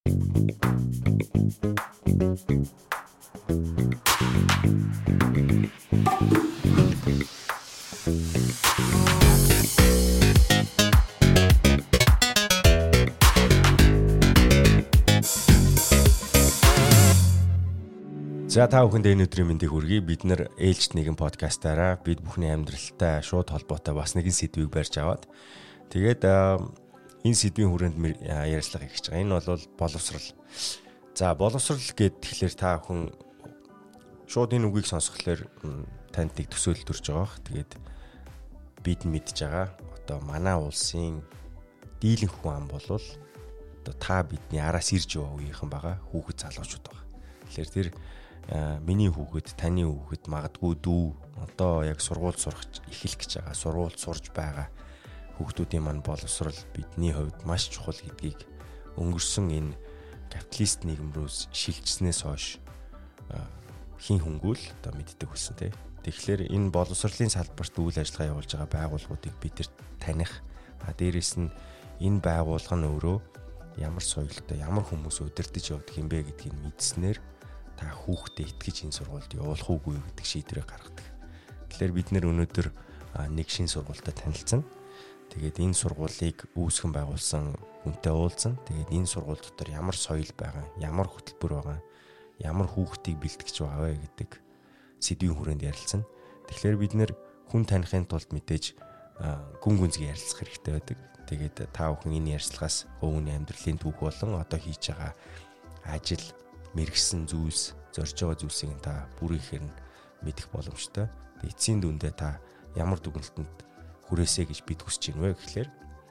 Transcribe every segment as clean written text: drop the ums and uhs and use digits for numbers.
За та бүхэнд энэ өдрийн мэндийг хүргэе. Бид нэр ээлжид нэгэн подкастаараа бид бүхний амьдралтай шууд холбоотой бас нэгэн сэдвийг барьж аваад тэгээд энэ сэдвийн хүрээнд ярилцлага хийж байгаа. Энэ бол боловсрал. За боловсрал гэд тэгэхээр та бүхэн шууд энэ үгийг сонсохлоор танд нэг төсөөлөл төрж байгаа бах. Тэгээд бид мэдж байгаа. Одоо манай улсын дийлэнх хүн ам бол одоо та бидний араас ирж яваа үеийнхэн байгаа хүүхэд залуучууд байгаа. Тэгэхээр тэр миний хүүхэд, таны хүүхэд магадгүй дүү одоо яг сургууль сурах эхлэх гэж байгаа, сургууль сурж байгаа хүүхдүүдийн маань боловсрал бидний хувьд маш чухал гэдгийг өнгөрсөн энэ капиталист нийгэм рүү шилжснээс хойш хин хөнгөл одоо мэддэг болсон тийм. Тэгэхээр энэ боловсролын салбарт үйл ажиллагаа явуулж байгаа байгууллагуудыг бид таних, дээрэс нь энэ байгууллага нь өөрөө ямар соёлтой, ямар хүмүүс удирдах явдаг юм бэ гэдгийг мэдснээр та хүүхдээ итгэж энэ сургуульд явуулах уугүй гэдэг шийдвэрээ гаргадаг. Тэгэхээр бид нэр өнөөдөр нэг шин сургуультай танилцсан. Тэгээд энэ сургуулийг үүсгэн байгуулсан хүнтэй уулзсан. Тэгээд энэ сургууль дотор ямар соёл байгаа, ямар хөтөлбөр байгаа, ямар хүүхдийг бэлтгэж байгаа вэ гэдэг сэдвийн хүрээнд ярилцсан. Тэгэхээр бид нэр хүн танихын тулд мэдээж гүн гүнзгий ярилцах хэрэгтэй байдаг. Тэгээд та бүхэн энэ ярилцлагаас өвөний амьдралын түүх болон одоо хийж байгаа ажил, мэрэгсэн зүйлс, зорж байгаа зүйлсийг та бүр ихээр нь мэдэх боломжтой. Эцсийн дүндээ та ямар дүгнэлтэнд хүрээсэй гэж бид хүсэж байна вэ гэхээр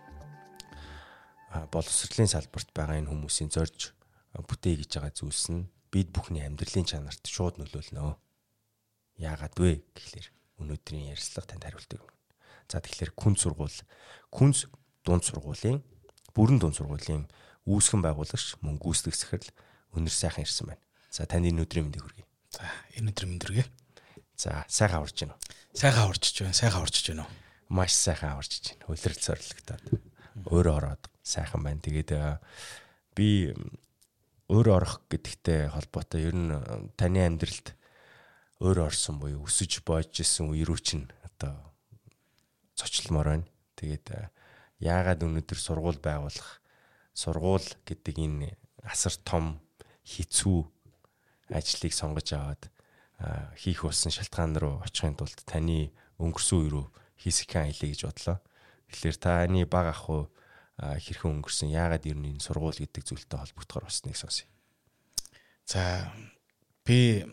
боловсролын салбарт байгаа энэ хүмүүсийн зорж бүтээе гэж байгаа зүйлс нь бид бүхний амьдралын чанарт шууд нөлөөлнө. Яагаад вэ гэхээр өнөөдрийн ярилцлага танд хариултыг өгнө. За тэгэхээр күнз дунд сургуулийн бүрэн дунд сургуулийн үүсгэн байгуулагч мөн гүйцэтгэх захирал өнөр сайхан ирсэн байна. За танд энэ өдрийн мэндийг хүргэе. За энэ өдрийн мэнд хүргэе. За сайхан аварч байна уу? Сайхан аварчж байна уу? Маш сайхан аварчж байна. Хөлрөл зоригтоод өөрөө ороод сайхан байна. Тэгээд би өөрөө орох гэдэгтэй холбоотой ер нь таны амьдралд өөрөө орсон буюу өсөж боож исэн үе рүү чинь одоо зочлмоор байна. Тэгээд яагаад өнөөдөр сургууль байгуулах, сургууль гэдэг энэ асар том хэцүү ажлыг сонгож аваад хийх болсон шалтгаан руу очихын тулд таны өнгөрсөн үе рүү хийсгэн аялье гэж бодлоо. Тэгэхээр таны бага ах уу хэрхэн өнгөрсөн, яагаад ер нь энэ сургууль гэдэг зүйлтэй холбогдохоор болсныг сонсъё. За би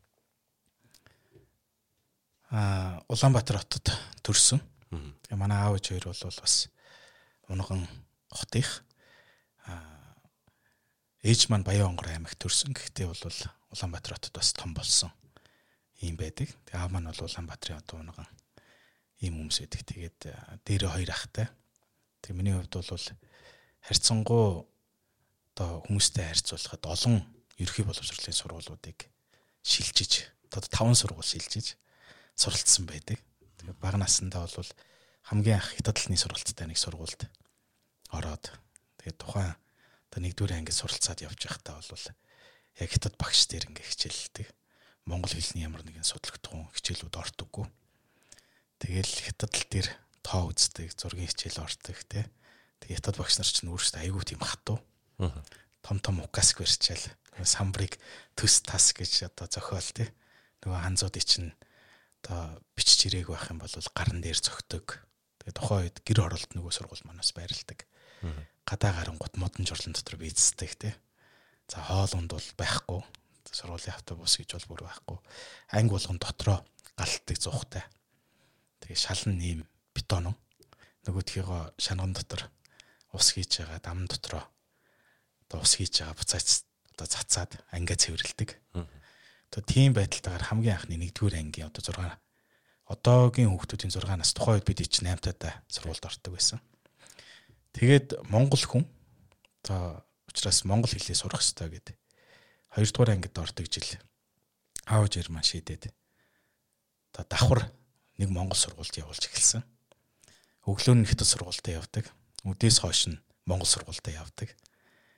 Улаанбаатар хотод төрсөн. Тэгээ манай аав ээж хоёр бол бас Унган хотынх. Ээж маань Баян-Онгор аймагт төрсөн. Гэхдээ бол Улаанбаатар хотод бас том болсон юм байдаг. Тэгээ аав маань бол Улаанбаатарын одоо Унган ийм хүмүүс байдаг. Тэгээд дээрээ хоёр ахтай. Тэгээ миний хувьд бол харьцангуй одоо хүмүүстэй харьцуулахад олон ерхий боловсролын сургуулиудыг шилжиж, одоо 5 сургууль шилжиж суралцсан байдаг. Тэгээ бага наснда бол хамгийн анх Хятад талны сургалттай нэг сургуульд ороод тэгээ тухайн одоо 1-р ангид суралцаад явж байхдаа бол яг Хятад багш дээр ингээ хичээлдэг. Монгол хэлний ямар нэгэн судлагдсан хичээлүүд ортоггүй. Тэгэл Хятад тал дээр тоо үздэг, зургийн хичээл ортдог тий. Тэгээ Хятад багш нар ч өөрсдөө айгүй тийм хатуу. Том укаск барьчаал самбрыг төс тас гэж одоо зохиол тий. Нөгөө ханзуудыг чинь одоо бичиж ирээг байх юм бол гарн дээр зөгтөг. Тэгээ тухайн үед гэр оролт нөгөө сургууль манаас байрладаг. Гадаа гарангууд модон журлан дотор бийцдэг тий. За хоолунд бол байхгүй. Сургуулийн автобус гэж бол бүр байхгүй. Анги болгон дотроо галтдаг зуухтай. Тэгээ шалан нэм бетон. Нөгөөдхийгөө шанган дотор ус хийж байгаа дам дотроо одоо ус хийж байгаа буцаач одоо цацаад ангиа цэвэрлдэг. Одоо тийм байдалтайгаар хамгийн анхны 1-р ангийн одоо 6 одоогийн хүүхдүүдийн 6 нас тухайн үед бид чинь 8 таатай сургуульд ордог байсан. Тэгээд монгол хүн одоо учраас монгол хэлээ сурах хэрэгтэй гэдэг 2-р ангид ордог жил аав ээж маань шийдээд одоо давхар нэг монгол сургуульд явуулж эхэлсэн. Өглөө нь Хятад сургуультай явдаг. Өдөөс хойш нь монгол сургуультай явдаг.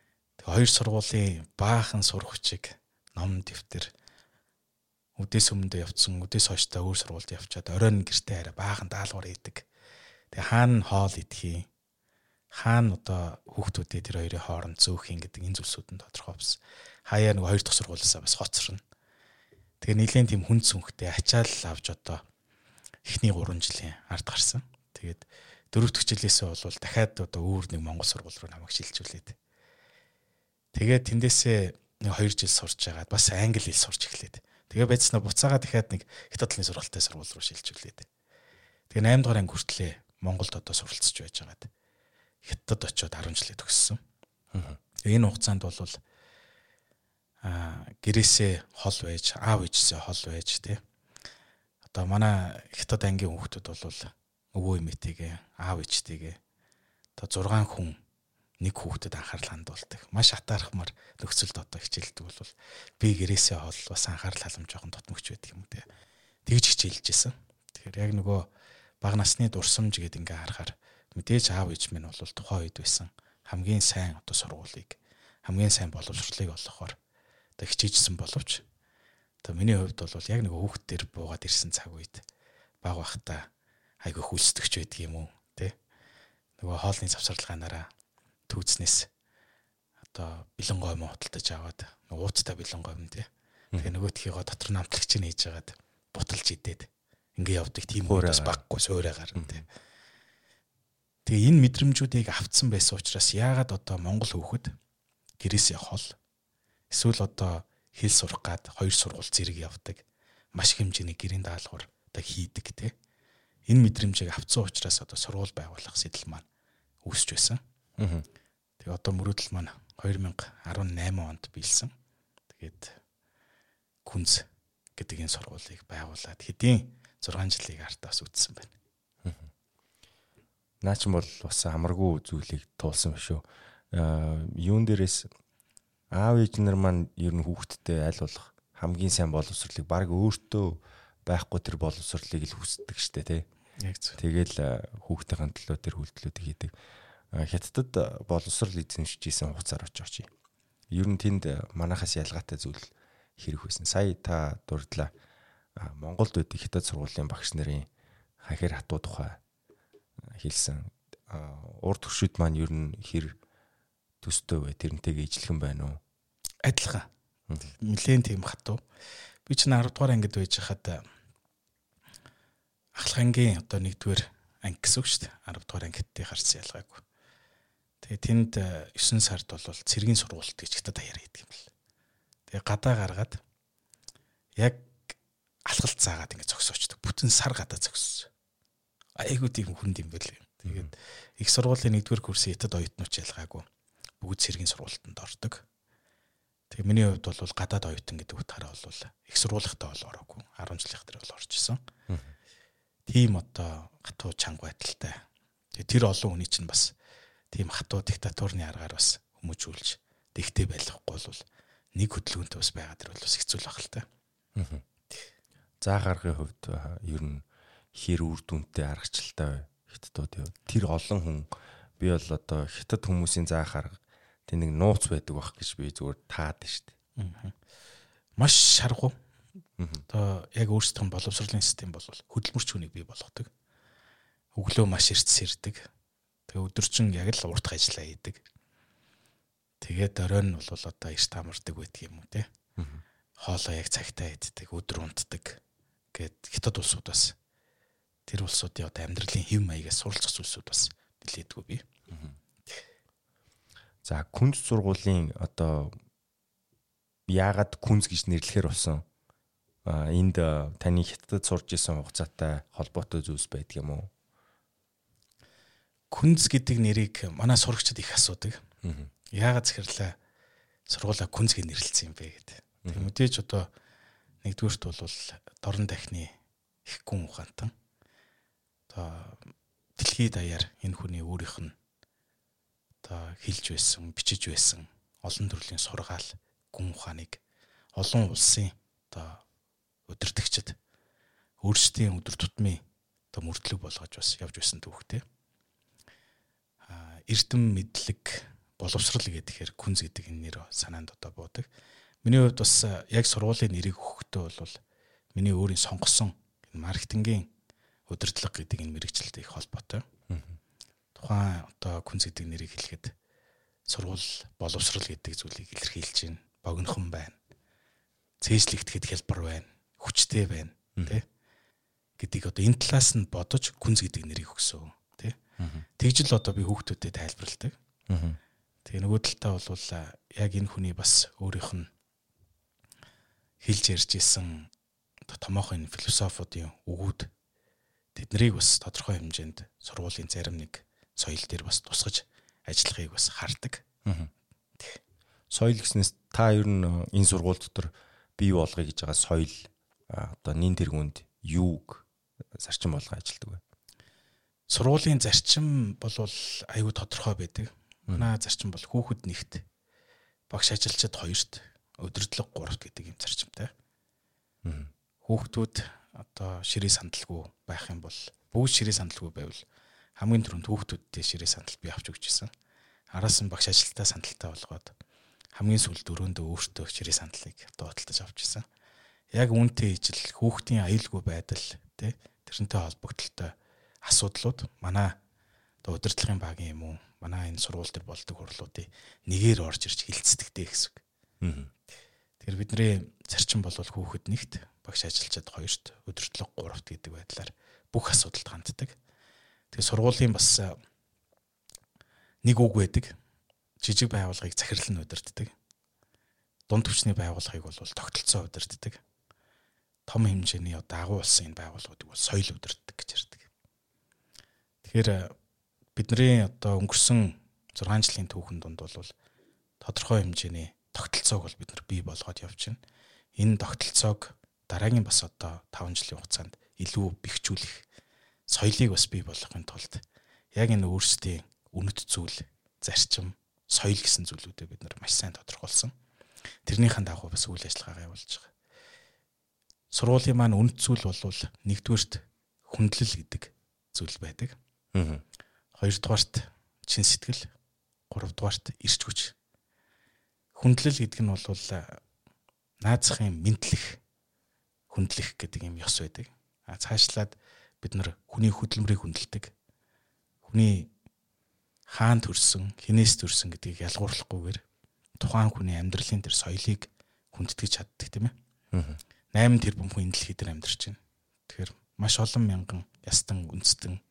хоёр сургуулийн баахан сурах хүчиг ном дэвтэр өдөөс өмнөдөө явцсан, өдөөс хойштоо өөр сургуульд явчаад оройн гэртээ арай баахан даалгавар хийдэг. Тэгээ хаана хоол идэхий, хаана одоо хүүхдүүдээ тэр хоёрын хооронд зөөх юм гэдэг энэ зүйлсүүд нь тодорхой бас. Хаяа нэг хоёр дахь сургуулиасаа бас хоцорно. Тэгээ нэгэн тийм хүн цүнхтэй ачаал авч одоо эхний 3 жилийн ард гарсан. Тэгээд 4 дахь жилээсээ бол дахиад одоо өөр нэг Монгол сургууль руу намайг шилжүүлээд. Тэгээд тэндээсээ нэг 2 жил сурч байгаад бас англи хэл сурч эхлээд. Тэгээ байцснаа буцаага дахиад нэг хятад хэлний сургалтын сургууль руу шилжүүлээд. Тэгээ 8 дугаар анги хүртлээ Монголд одоо суралцж байж байгаад хятад очиод 10 жилээ төгссөн. Энэ хугацаанд бол гэрээсээ хол байж, аав ээжсээ хол байж тий. Одоо манай хятад ангийн хүүхдүүд бол өвөө эмээтэйгээ, аав ээжтэйгээ одоо 6 хүн нэг хүүхдэд анхаарал хандуулдаг. Маш атаархмаар нөхцөлд одоо хичээлдэг бол би гэрээсээ хол бас анхаарал халамж жоохон дотмогч байдаг юм тий. Тэгж хичээлж исэн. Тэгэхээр яг нөгөө бага насны дурсамж гэдэг ингээ харахаар мэдээж аав ээж минь бол тухайн үед байсан хамгийн сайн одоо сургуулийг, хамгийн сайн боловсролыг олгохоор одоо хичээжсэн боловч одоо миний хувьд бол яг нэг хүүхд төр буугаад ирсэн цаг үед бага бахта айгүй хүлсдэгч байдаг юм уу тий. Нөгөө хоолны завсарлагаанаараа түүцнээс одоо бэлэн гой муу худалдаж аваад ууттай бэлэн гой юм тий. Тэгээ нөгөөдхийгөө дотор намтлагч нь хийж агаад буталж идээд ингээ явдаг тийм хүмүүс баггүй суурайгаар тий. Тэгээ энэ мэдрэмжүүдийг авцсан байсан учраас яагаад одоо Монгол хүүхэд гэрээсээ хол эсвэл одоо хэл сурах гад 2 сургууль зэрэг явдаг маш их хэмжээний гэрийн даалгавар одоо хийдэг тий. Энэ мэдрэмжийг авцсан учраас одоо сургууль байгуулах сэтэл маань үүсч байсан. Тэгээ одоо мөрөөдөл маань 2018 онд биелсэн. Тэгээд Күнз гэдэг энэ сургуулийг байгуулад хэдийн 6 жилийн артаас үтсэн байна. Наач бол бас амаргүй зүйлийг туулсан биш үү? Юун дээрээс аав ээж нар маань ер нь хүүхдтэй аль болох хамгийн сайн боловсролыг баг өөртөө байхгүй тэр боловсролыг л хүсдэг штэ тий. Яг зөв. Тэгэл хүүхдийн төлөө тэр үйлдэлүүдийг хийдэг. Хятадд боловсрол эзэмшижсэн хугацаар очиж. Ер нь тэнд манайхаас ялгаатай зүйл хэрэг байсан. Сая та дурдлаа Монголд байдаг хятад сургуулийн багш нарын хахир хатуу тухай хэлсэн. Урд хөшүүд маань ер нь хэр төстэй вэ? Тэрнтэйгээ ижилхэн байна уу? Адилхан. Нилээн тийм хатуу. Би ч 10 дугаар ангид байж хахад ахлах ангийн одоо 1-р анги гэсэн үг шүү дээ. 10 дугаар ангидтэй харсан ялгаагүй. Тэгээ тэнд 9 сард бол цэргийн сургуульд гэж хятад даяар хийдэг юм бэл. Тэгээ гадаа гаргаад яг алхалт цаагаад ингэ зогсоочдөг. Бүтэн сар гадаа зогссон. Айгуу тийм хүнд юм бэл. Тэгээд их сургуулийн 1-р курсын хятад оюутнууд ялгаагүй. Бүгд цэргийн сургуультанд ордог. Тэгээ миний хувьд бол гадаад оюутан гэдэг утгаараа бол их сургуулийнхтай бол ороогүй. 10 жилийнх дээр бол орж исэн. Тийм одоо хатуу чанга байдалтай. Тэгээ тэр олон хүний чинь бас тийм хатуу диктатурны аргаар бас хүмүүжүүлж дэгтэй байлгахгүй бол нэг хөдөлгөөнтэй бас байгаад ирвэл бас хэцүү л баг л та. Заа гаргын хувьд ер нь хэр үр дүнтэй аргачлалтай хятадуудын хувьд тэр олон хүн би бол одоо хятад хүмүүсийн заа гарга тэр нэг нууц байдаг байх гэж би зүгээр таад штт. Маш шаргуу. Одоо яг өөрсдөө боловсролын систем бол хөдөлмөрч хүнийг бий болгодог. Өглөө маш эрт сэрдэг. Тэгээ өдөржин яг л урт ажиллаа хийдэг. Тэгээд оройн нь бол одоо эрт амардаг байдаг юм уу те. Хоолоо яг цагтаа иддэг, өдөр унтдаг. Гэт хятад улсуудаас тэр улсуудын одоо амьдралын хэв маягаас суралцах зүйлсүүд бас нэлээдгүй бий. За Күнз сургуулийн одоо яагаад Күнз гэж нэрлэхээр болсон? Энд таны хятадд сурж исэн хугацаатай холбоотой зүйлс байдаг юм уу? Күнз гэдэг нэрийг манай сурагчид их асуудаг. Яагаад зэрэглээ сургуулаа Күнз гэж нэрлэлсэн юм бэ гэдэг. Тэг мэдээж одоо нэгдүгüрт бол дорн дахны их гүн ухаантан. Одоо дэлхийд даяар энэ хүний өөрийнх нь одоо хэлж байсан, бичиж байсан олон төрлийн сургаал, гүн ухааныг олон улсын одоо удирдагчид өөрсдийн өдөр тутмын одоо мөрдлөг болгож бас явж байсан түүхтэй. Эрдэм мэдлэг боловсрал гэхээр күнз гэдэг энэ нэр санаанд одоо буудаг. Миний хувьд бас яг сургуулийн нэрийг өгөхдөө бол миний өөрийн сонгосон энэ маркетингийн удирдлага гэдэг энэ мэргэжилтэй их холбоотой. Тухайн одоо күнз гэдэг нэрийг хэлэхэд сургууль боловсрал гэдэг зүйлийг илэрхийлж байна. Богинохон байна. Цээжлэгдэхэд хялбар байна. Хүчтэй байна, тий? Гэдгийг одоо энэ талаас нь бодож күнз гэдэг нэрийг өгсөн, тий? Тэгж л одоо би хүүхдүүдэд тайлбарладаг. Тэгээ нөгөө талдаа бол яг энэ хүний бас өөрийнх нь хэлж ярьж исэн томоохон философиудын өгүүд тэднийг бас тодорхой хэмжээнд сургуулийн зарим нэг соёл дээр бас тусгаж ажиллахыг бас хардаг. Соёл гэснээс та ер нь энэ сургууль дотор бий болгоё гэж байгаа соёл одоо нин тэргуунд юуг зарчим болгоо ажилтдаг вэ? Сургуулийн зарчим бол аюу тодорхой байдаг. Манай зарчим бол хүүхэд нэгт, багш ажилчид хоёрт, удирдлага гуравт гэдэг юм зарчимтай. Хүүхдүүд одоо ширээ сандалгүй байх юм бол бүгд ширээ сандалгүй байвал хамгийн түрүүнд хүүхдүүдтэй ширээ сандал би авч өгч гисэн. Араас нь багш ажилтаа сандалтай болгоод хамгийн сүүлд өрөөндөө өөртөө ширээ сандалыг доотлож авч гисэн. Яг үүнтэй ижил хүүхдийн аюулгүй байдал тий тэрнтэй холбогдлолтой асуудлууд манай одоо удирдлагын багийн юм уу манай энэ сургууль дээр болдог хурлуудын нэгээр орж ирж хилцдэгтэй гэсэн үг. Тэгэхээр бидний зарчим бол хүүхэд нэгт, багш ажилчид хоёрт, удирдлага гуравт гэдэг байдлаар бүх асуудалд ханддаг. Тэгээ сургуулийн бас нэг үг байдаг. Жижиг байгууллагыг захирал нь удирддаг. Дунд түвшний байгууллагыг бол тогтолцоо удирддаг. Том хэмжээний агуу улсын байгууллагуудыг бол соёл удирддаг гэж ярьдаг. Тэгэхээр бидний одоо өнгөрсөн 6 жилийн түүхэн донд бол тодорхой хэмжээний тогтолцоог бол бид нар бий болгоод явж байна. Энэ тогтолцоог дараагийн бас одоо 5 жилийн хугацаанд илүү бэхжүүлэх соёлыг бас бий болгохын тулд яг энэ өөрсдийн үнэт зүйл, зарчим, соёл гэсэн зүйлүүдээ бид нар маш сайн тодорхойлсон. Тэрнийхэн дагуу бас үйл ажиллагаагаа явуулж байгаа. Сургуулийн маань үнэт зүйл бол нэгдүгээрт хүндлэл гэдэг зүйл байдаг. Хоёрдугаарт чин сэтгэл, гуравдугаарт эрч хүч. Хүндлэл гэдэг нь бол наазахын мэдлэх, хүндлэх гэдэг юм ёс байдаг. Цаашлаад бид нар хүний хөдөлмөрийг хүндэлдэг. Хүний хаан төрсөн, хинээс төрсөн гэдгийг ялгуурлахгүйгээр тухайн хүний амьдралын тэр соёлыг хүндэтгэж чаддаг тийм ээ. 8 тэрбум хүн дэлхий дээр амьдарч байна. Тэгэхээр маш олон мянган ястан үндэстэн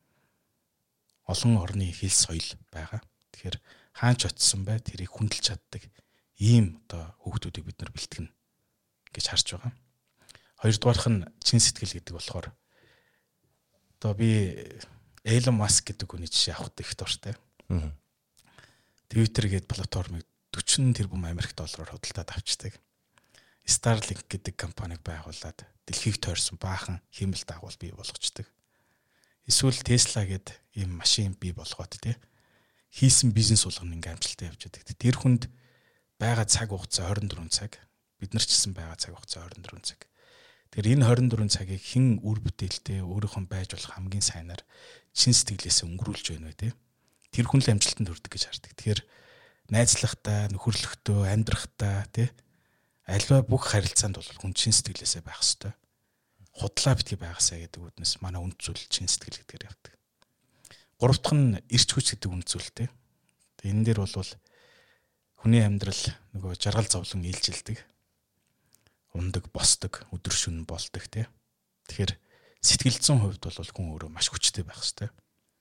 олон орны хэл соёл байгаа. Тэгэхээр хаач очсон бай тэрийг хүндэлж чаддаг ийм одоо хүүхдүүдийг бид нар бэлтгэнэ гэж харж байгаа. Хоёрдугаарх нь чин сэтгэл гэдэг болохоор одоо би Elon Musk гэдэг хүний жишээ авахд их дуртай. Twitter гэдэг платформыг 40 тэрбум Америк доллараар худалдаад авчдаг. Starlink гэдэг компаниг байгуулад дэлхийг тойрсон баахан хиймэл дагуул бий болгочдөг. Эсвэл Tesla гэдэг ийм машин бий болгоод тий хийсэн бизнес болгоно ингээм амжилттай явж байдаг. Тэр хүнд байгаа цаг хугацаа 24 цаг. Бид нар ч гэсэн байгаа цаг хугацаа 24 цаг. Тэгэхээр энэ 24 цагийг хэн үр бүтээлтэй өөрийнхөө байж болох хамгийн сайнаар чин сэтгэлээсээ өнгөрүүлж байна вэ тий? Тэр хүн л амжилтанд хүрдэг гэж хардаг. Тэгэхээр найзлахтаа, нөхөрлөхтөө, амьдрахтаа тий альва бүх харилцаанд бол хүн чин сэтгэлээсээ байх хэвээр. Худлаа битгий байгаасаа гэдэг үднэс манай үнд зүйл чин сэтгэл гэдгээр явдаг. Гурав дахь нь эрч хүч гэдэг үнд зүйлтэй. Тэгээ энэ дээр бол хүний амьдрал нөгөө жаргал зовлон ээлжилдэг. Ундаг, босдог, өдөр шөнө болдог тий. Тэгэхээр сэтгэл зүйн хувьд бол хүн өөрөө маш хүчтэй байх хэвээр.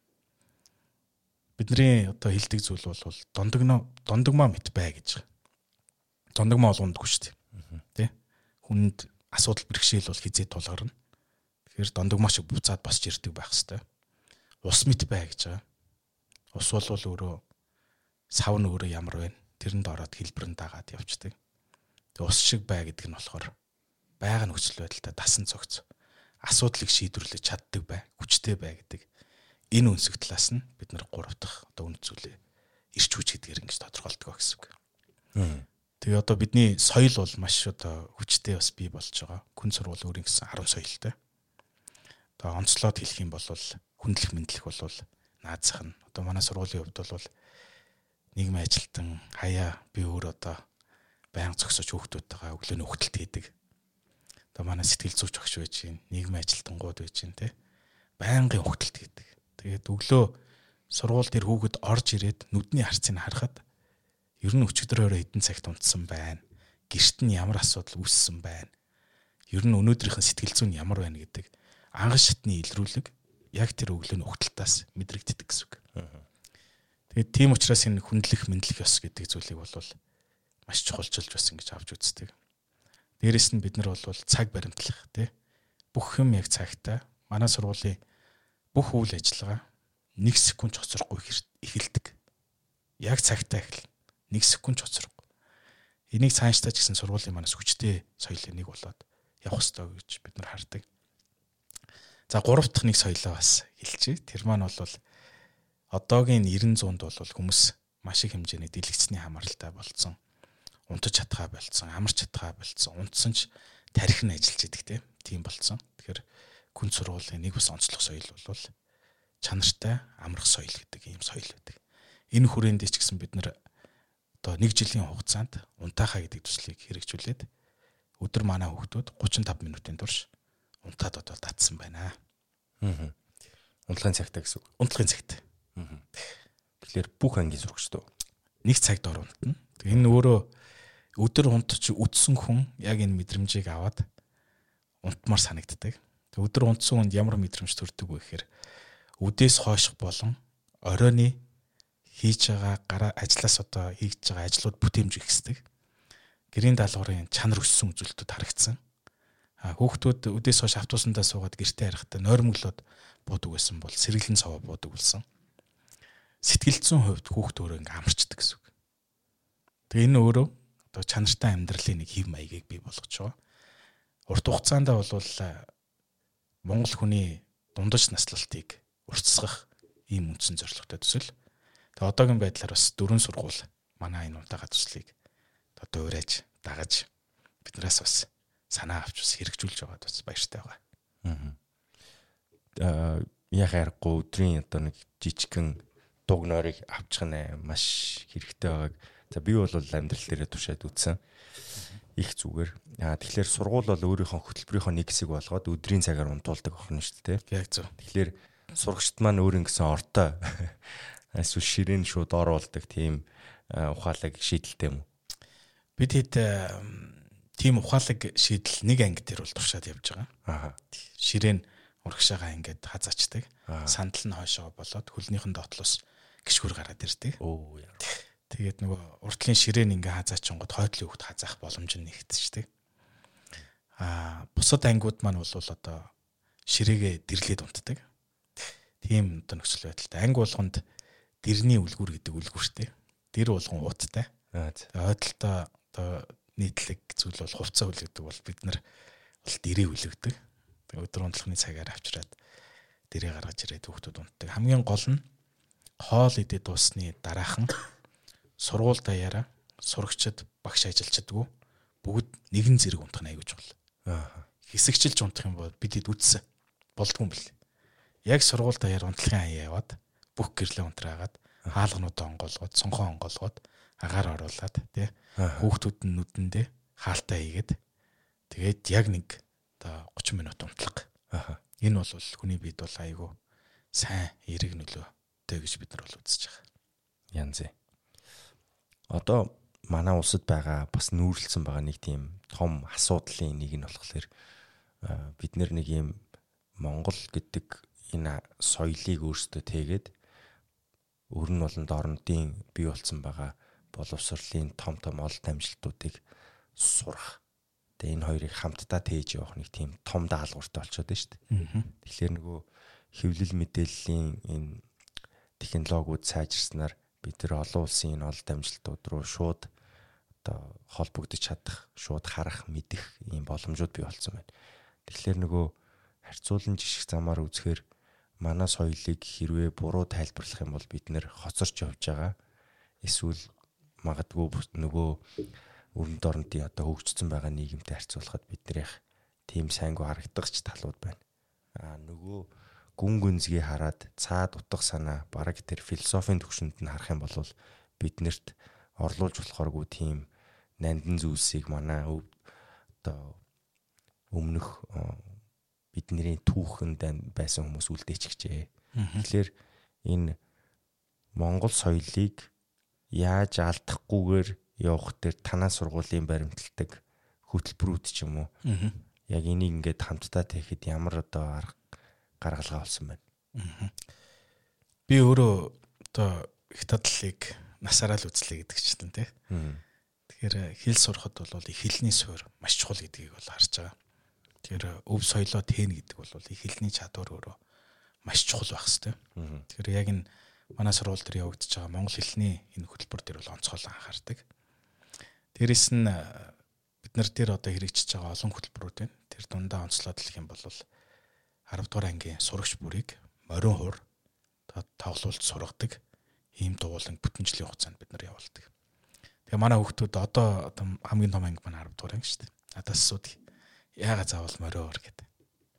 Бидний одоо хэлдэг зүйл бол дондогмоо мэт бай гэж. Дондогмоо болгондгүй шүү дээ. Тий? Хүнд асуудал бэрхшээл бол хизээ тулгарна. Тэгэхээр дондогмоо шиг буцаад босч ирдэг байх хэвээр. Ус мэт бай гэж байгаа. Ус бол өөрөө сав нь өөрөө ямар вэ? Тэрэнд ороод хэлбэрэнд дагаад явцдаг. Ус шиг бай гэдэг нь болохоор байга нөхцөл байдалтай дасан цогц асуудлыг шийдвэрлэж чаддаг бай, хүчтэй бай гэдэг энэ үнсэг талаас нь бид нар гурав дахь одоо үнд зүйлээ эрч хүч гэдгээр ингэж тодорхойлдог гэсэн үг. Тэгээ одоо бидний соёл бол маш одоо хүчтэй бас бий болж байгаа. Хүн сургууль өөрийн гэсэн 10 соёлтой. Одоо онцлоод хэлэх юм бол хүндлэх мэдлэх бол наазах нь одоо манай сургуулийн хувьд бол нийгмийн ажилтан хаяа би өөр одоо байнга зогсож хүүхдүүдтэйгээ өглөөний хөвгөлт хийдэг. Одоо манай сэтгэл зүйч багш байж гин, нийгмийн ажилтангууд байж гин те. Байнгын хөвгөлт хийдэг. Тэгээд өглөө сургууль дээр хүүхэд орж ирээд нүдний харцыг харахад ер нь өчигдрөөрөө эдэн цагт унтсан байна. Гэрт нь ямар асуудал үүссэн байна. Ер нь өнөөдрийнхэн сэтгэл зүйн ямар байна гэдэг анган шатны илрүүлэг яг тэр өглөөний хөвгөлтөөс мэдрэгддэг гэсэн үг. Тэгээд тийм учраас энэ хүндлэх мэдлэх ёс гэдэг зүйлийг бол маш чухалчилж бас ингэж авч үздэг. Дээрэс нь бид нар бол цаг баримтлах тий. Бүх юм яг цагтаа манай сургуулийн бүх үйл ажиллагаа 1 секунд хоцрохгүй эхэлдэг. Яг цагтаа эхэлнэ. 1 секунд хоцрохгүй. Энийг цаашдаа ч гэсэн сургуулийн манаас хүчтэй соёлын нэг болоод явах ёстой гэж бид нар хардаг. За 3 дахь нэг соёлоо бас хэлчихье. Тэр маань бол одоогийн 90-100-д бол хүмүүс маш их хэмжээний дэлгэцний хамааралтай болцсон. Унтаж чадхаа болцсон, амарч чадхаа болцсон. Унтсан ч тархин ажиллаж идэг тийм болцсон. Тэгэхээр хүн сургуулийн нэг бас онцлог соёл бол чанартай амрах соёл гэдэг ийм соёл байдаг. Энэ хүрээндээ ч гэсэн бид нар одоо 1 жилийн хугацаанд унтаахаа гэдэг төслийг хэрэгжүүлээд өдөр манай хүүхдүүд 35 минутын турш унтаад одоо татсан байна. Унтлагын цагтаа гэсэн үг. Унтлагын цагт. Тэгэхээр бүх ангийн сурагчдаа 1 цагт ор унтна. Энэ өөрөө өдөр унтж үтсэн хүн яг энэ мэдрэмжийг аваад унтмаар санагддаг. Өдөр унтсан хүнд ямар мэдрэмж төрдөг вэ гэхээр үдээс хойших болон оройны хийж байгаа ажлаас одоо хийж байгаа ажлууд бүтээмж ихсдэг. Гэрийн даалгаврын чанар өссөн үзүүлэлтүүд харагдсан. Хүүхдүүд үдээс хойш автобусандаа суугаад гэртээ харахтаа нойрмоглоод буудаг байсан бол сэргэлэн цаваа буудаг болсон. Сэтгэл зүйн хувьд хүүхд өөрөө ингээм амарчдаг гэсэн үг. Тэгээ энэ өөрөө одоо чанартай амьдралын нэг хэв маягийг бий болгож байгаа. Урт хугацаанд бол Монгол хүний дундаж наслалтыг уртсгах ийм үндсэн зорилготой төсөл. Тэгээ одоогийн байдлаар бас 4 сургууль манай энэ унтаага төслийг одоо уурайж дагаж биднээс бас санаа авч бас хэрэгжүүлж байгаад бас баяртай байгаа. Яг аргагүй өдрийн одоо нэг жижигхэн дуг нойрыг авчих нь маш хэрэгтэй байгааг. За би бол амьдрал дээрээ тушаад үтсэн. Их зүгээр. Тэгэхээр сургууль бол өөрийнхөө хөтөлбөрийнхөө нэг хэсэг болгоод өдрийн цагаар унтуулдаг охин шүү дээ. Яг зөв. Тэгэхээр сурагчд маань өөр ингэсэн ортой эсвэл ширээн шууд оруулдаг тийм ухаалаг шийдэлтэй юм уу? Бид хэд тийм ухаалаг шийдэл нэг анги дээр бол туршаад явж байгаа. Ширээн урагшаага ингээд хазаачдаг. Сандал нь хойшоо болоод хөлнийхэн доотлоос гიშгүр гараад ирдэг. Тэгээд нөгөө уртлын ширээн ингээ хазаачингод хойдлын хөвгт хазаах боломж нь нэгтгэждэг. Бусад ангиуд маань бол одоо ширээгээ дэрлээд унтдаг. Тийм одоо нөхцөл байдалтай. Анги болгонд дэрний үлгүр гэдэг үлгүртэй. Дэр болгон ууттай. Ойдолтой одоо нийтлэг зүйл бол хувцас үлгдэг бол бид нар бол дэрээ үлгдэг. Тэгээд өдөр унтлахны цагаар авчираад дэрээ гаргаж ирээд хүүхдүүд унтдаг. Хамгийн гол нь хоол идээд дуусны дараахан сургууль даяараа сурагчид, багш ажилчдгүй бүгд нэгэн зэрэг унтах нь аягүй чухал. Хэсэгчилж унтах юм бол бидэд үтсэн болдгүй юм бэл. Яг сургууль даяар унтлагын хаяа яваад бүх гэрлээ унтраагаад хаалгануудаа онгоолгоод, цонхоо онгоолгоод агаар оруулаад тий хүүхдүүд нь нүдэндээ хаалтаа хийгээд тэгээд яг нэг одоо 30 минут унтлах. Энэ бол хүний биед бол аягүй сайн эерэг нөлөөтэй гэж бид нар бол үзэж байгаа. Янз. Одоо манай улсад байгаа бас нүүрлсэн байгаа нэг тийм том асуудлын нэг нь болохоор бид нэг юм Монгол гэдэг энэ соёлыг өөрсдөө тэгээд өөр нь болон орнодын бий болсон байгаа боловсролын том олд амжилтуудыг сурах. Тэгээ энэ хоёрыг хамтдаа тээж явах нэг тийм том даалгавартай болчиход байна шүү дээ. Тэгэхээр нөгөө хэвлэл мэдээллийн энэ технологиуд сайжирснаар бид нар олон улсын энэ олд амжилтууд руу шууд одоо холбогдож чадах, шууд харах, мэдэх ийм боломжууд бий болсон байна. Тэгэхээр нөгөө харьцуулан жишг замаар үзэхээр манай соёлыг хэрвээ буруу тайлбарлах юм бол бид нэр хоцорч явж байгаа. Эсвэл магадгүй нөгөө өрөнд орнодын одоо хөгжсөн байгаа нийгэмтэй харьцуулахад биднийх тийм сайнгүй харагдах ч талууд байна. Нөгөө гүн гүнзгий хараад цаад утга санаа бараг тэр философийн төвшөнд нь харах юм бол биднэрт орлуулж болохооргүй тийм нандин зүйлсийг манай одоо өмнөх бидний түүхэнд байсан хүмүүс үлдээчихжээ. Тэгэхээр энэ Монгол соёлыг яаж алдахгүйгээр явах дээр танаа сургуулийн баримталдаг хөтөлбөрүүд ч юм уу. Яг энийг ингээд хамтдаа хийхэд ямар одоо арга гаргалгаа болсон байна. Би өөрөө одоо их тадлыг насаараа л үзлээ гэдэг чинь тий. Тэгэхээр хэл сурахад бол их хэлний суурь маш чухал гэдгийг бол харж байгаа. Тэгэхээр өв соёлоо тээн гэдэг бол их хэлний чадвар өөрөө маш чухал байх хэвээр. Тэгэхээр яг энэ манай сургууль дээр явагдаж байгаа монгол хэлний энэ хөтөлбөр дээр бол онцгойлон анхаардаг. Дээрээс нь бид нар дээр одоо хэрэгжиж байгаа олон хөтөлбөрүүд байна. Тэр дундаа онцлоод хэлэх юм бол 10 дугаар ангийн сурагч бүрийг морин хур тоглуулж сургадаг ийм дуулан бүтэн жилийн хугацаанд бид нар явуулдаг. Тэгээ манай хүүхдүүд одоо хамгийн том анги маань 10 дугаар анги шүү дээ. Надаас асуудаг. Яагаад заавал морин хур гэдэг.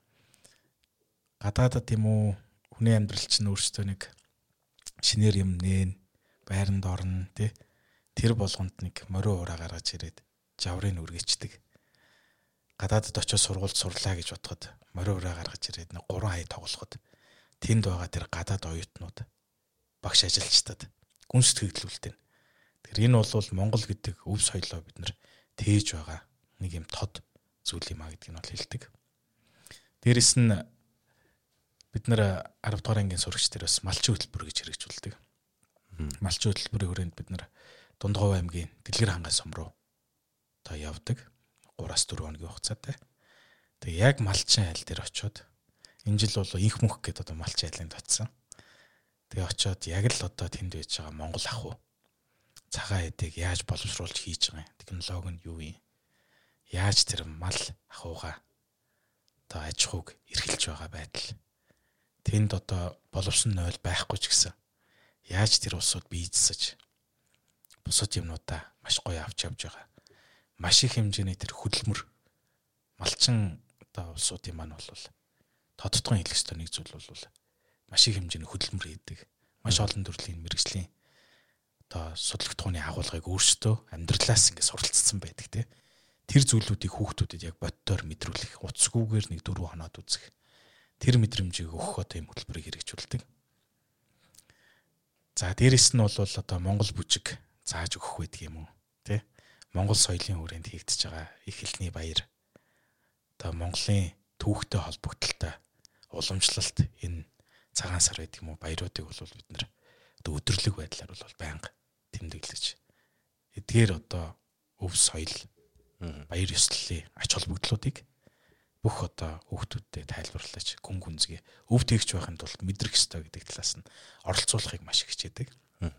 Гадаадад юм уу хүний амьдрал чинь өөрсдөө нэг шинээр юм нээн байранд орно тий. Тэр болгонд нэг морин ураа гаргаж ирээд жаврыг үргэждэг. Гадаадд очиж сургуульд сурлаа гэж бодоход морин ураа гаргаж ирээд нэг 3 хаяг тоглоход тэнд байгаа тэр гадаад оюутнууд багш ажилчдад гүн сэтгэлдүүлдэг. Тэгэхээр энэ бол Монгол гэдэг өв соёлоо бид нар тээж байгаа нэг юм тод зүйл юм а гэдгийг нь бол хэлдэг. Дээрэс нь бид нар 10 дугаар ангийн сурагчдэр бас малчин хөтөлбөр гэж хэрэгжүүлдэг. Малчин хөтөлбөрийн хүрээнд бид нар Дундгов аймгийн Дэлгэр хангай сум руу одоо явдаг 3-4 хоногийн хугацаатай. Тэгээ яг малчин айл дээр очиод энэ жил бол инх мөнх гэдэг одоо малчин айланд очсон. Тэгээ очиод яг л одоо тэнд байж байгаа монгол ахуй цагаан эдэг яаж боловсруулж хийж байгаа юм. Технологи нь юу юм? Яаж тэр мал ахуйгаа одоо аж ахуйг эрхэлж байгаа байдал. Тэнд одоо боловсон нойл байхгүй ч гэсэн яаж тэр улсууд бийцсэж бусад юмнуудаа маш гоё авч явж байгаа. Маш их хэмжээний тэр хөдөлмөр малчин одоо улсуудын маань бол тодтгон хэлэх ёстой нэг зүйл бол маш их хэмжээний хөдөлмөр хийдэг. Маш олон төрлийн мэрэгжлийн одоо судалгатгууны агуулгыг өөрсдөө амьдралаас ингэ суралцсан байдаг тийм. Тэр зүйлүүдийг хүүхдүүдэд яг боддоор мэдрүүлэх, утасгүйгээр нэг 4 хоноод үзэх. Тэр мэдрэмжийг өгөх одоо юм хөтөлбөрийг хэрэгжүүлдэг. За дээрэс нь бол одоо Монгол бүжиг зааж өгөх байдаг юм уу тий? Монгол соёлын хүрээнд хийгдэж байгаа их хэлний баяр. Одоо Монголын түүхтэй холбогдлолтой уламжлалт энэ цагаан сар гэдэг юм уу баяруудыг бол бид нэр одоо өдөрлөг байдлаар бол байнга тэмдэглэж. Эдгээр одоо өв соёл баяр ёслолын ач холбогдлуудыг бүх одоо хүүхдүүдэд тайлбарлаж гүн гүнзгий өв тэгж байхын тулд мэдрэх ёстой гэдэг талаас нь оролцуулахыг маш их хичээдэг.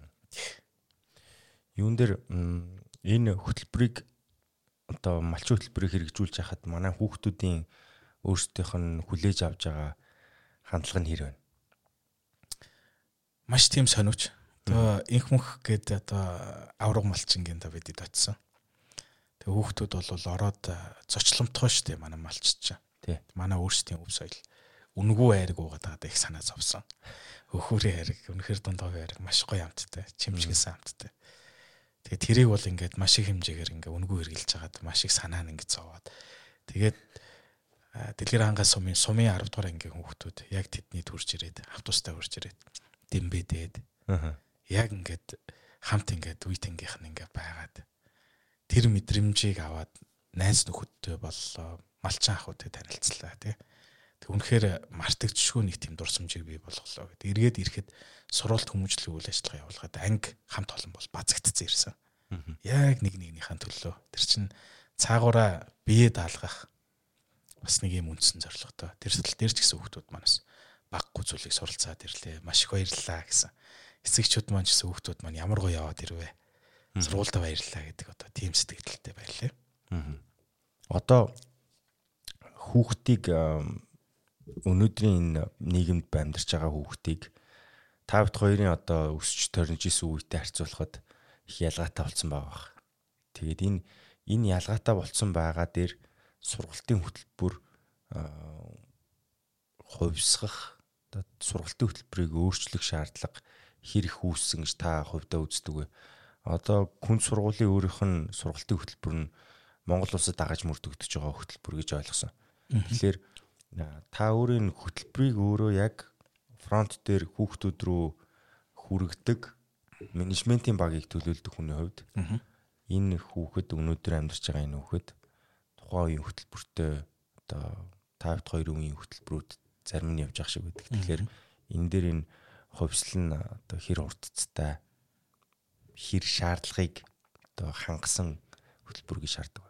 Юун дээр энэ хөтөлбөрийг одоо малчин хөтөлбөрийг хэрэгжүүлж байхад манай хүүхдүүдийн өөрсдийнх нь хүлээж авж байгаа хандлага нь хэр вэ? Маш тийм сониуч. Одоо инх мөнх гэдэг одоо авраг малчингийн та бидэд очсон. Тэгээ хүүхдүүд бол ороод зочломтгоо штэ манай малчч. Тий. Манай өөрсдийн өв соёл. Үнгүү айраг уугаад байгаа их санаа зовсон. Өхөрийн айраг, үнэхээр дундгой айраг маш гоё амттай, чимчгэлсэн амттай. Тэгээ тэрийг бол ингээд маш их хэмжээгээр ингээд үнгүү хэрглэж хагаад маш их санаа нь ингээд зовоод. Тэгээд Дэлгэр хангай сумын 10 дугаар ангийн хүүхдүүд яг тэдний төрж ирээд автобустай хурж ирээд дэмбэдээд. Яг ингээд хамт ингээд үеийнхийнх нь ингээд байгаад тэр мэдрэмжийг аваад найз нөхөдтэй боллоо, малчин ахуйтай танилцлаа тий. Тэг үнэхээр мартагдчихгүй нэг тийм дурсамжийг бий болголоо гэдэг. Эргээд ирэхэд сурвалт хүмүүжлийн үйл ажиллагаа явуулгаад анги хамт олон бол бацагдцсан ирсэн. Яг нэгнийхээ төлөө. Тэр чин цаагаараа бие даалгах бас нэг юм үндсэн зорилготой. Тэр сэтл дээр ч гэсэн хүүхдүүд манаас баггүй зүйлийг суралцаад ирлээ. Маш их баярлалаа гэсэн. Эцэгчүүд маань ч гэсэн хүүхдүүд маань ямар гоё яваад ирвэ. Сургуультай баярлалаа гэдэг одоо тийм сэтгэлдэлтэй байлаа. Одоо хүүхдийг өнөөдрийн нийгэмд амьдарч байгаа хүүхдийг та бүхэн хоёрын одоо өсч төрнж исэн үетэй харьцуулахад их ялгаатай болсон байгаа. Тэгээд энэ ялгаатай болсон байгаа дээр сургалтын хөтөлбөр хувьсгах одоо сургалтын хөтөлбөрийг өөрчлөх шаардлага хэр их үүссэн гэж та хувьдаа үздэг вэ? Одоо хүн сургуулийн өөрийнх нь сургалтын хөтөлбөр нь Монгол улсад дагаж мөрдөгдөж байгаа хөтөлбөр гэж ойлгосон. Тэгэхээр та өөрийн хөтөлбөрийг өөрөө яг фронт дээр хүүхдүүд рүү хүргэдэг менежментийн багийг төлөөлдөг хүний хувьд энэ хүүхэд өнөөдөр амьдарч байгаа энэ хүүхэд тухайн үеийн хөтөлбөртөө одоо 52 үеийн хөтөлбөрүүд зарим нь явж байгаа шиг байдаг. Тэгэхээр энэ дээр энэ хувьсэл нь одоо хэр хурдцтай хэр шаардлагыг одоо хангасан хөтөлбөр гэж шаарддаг.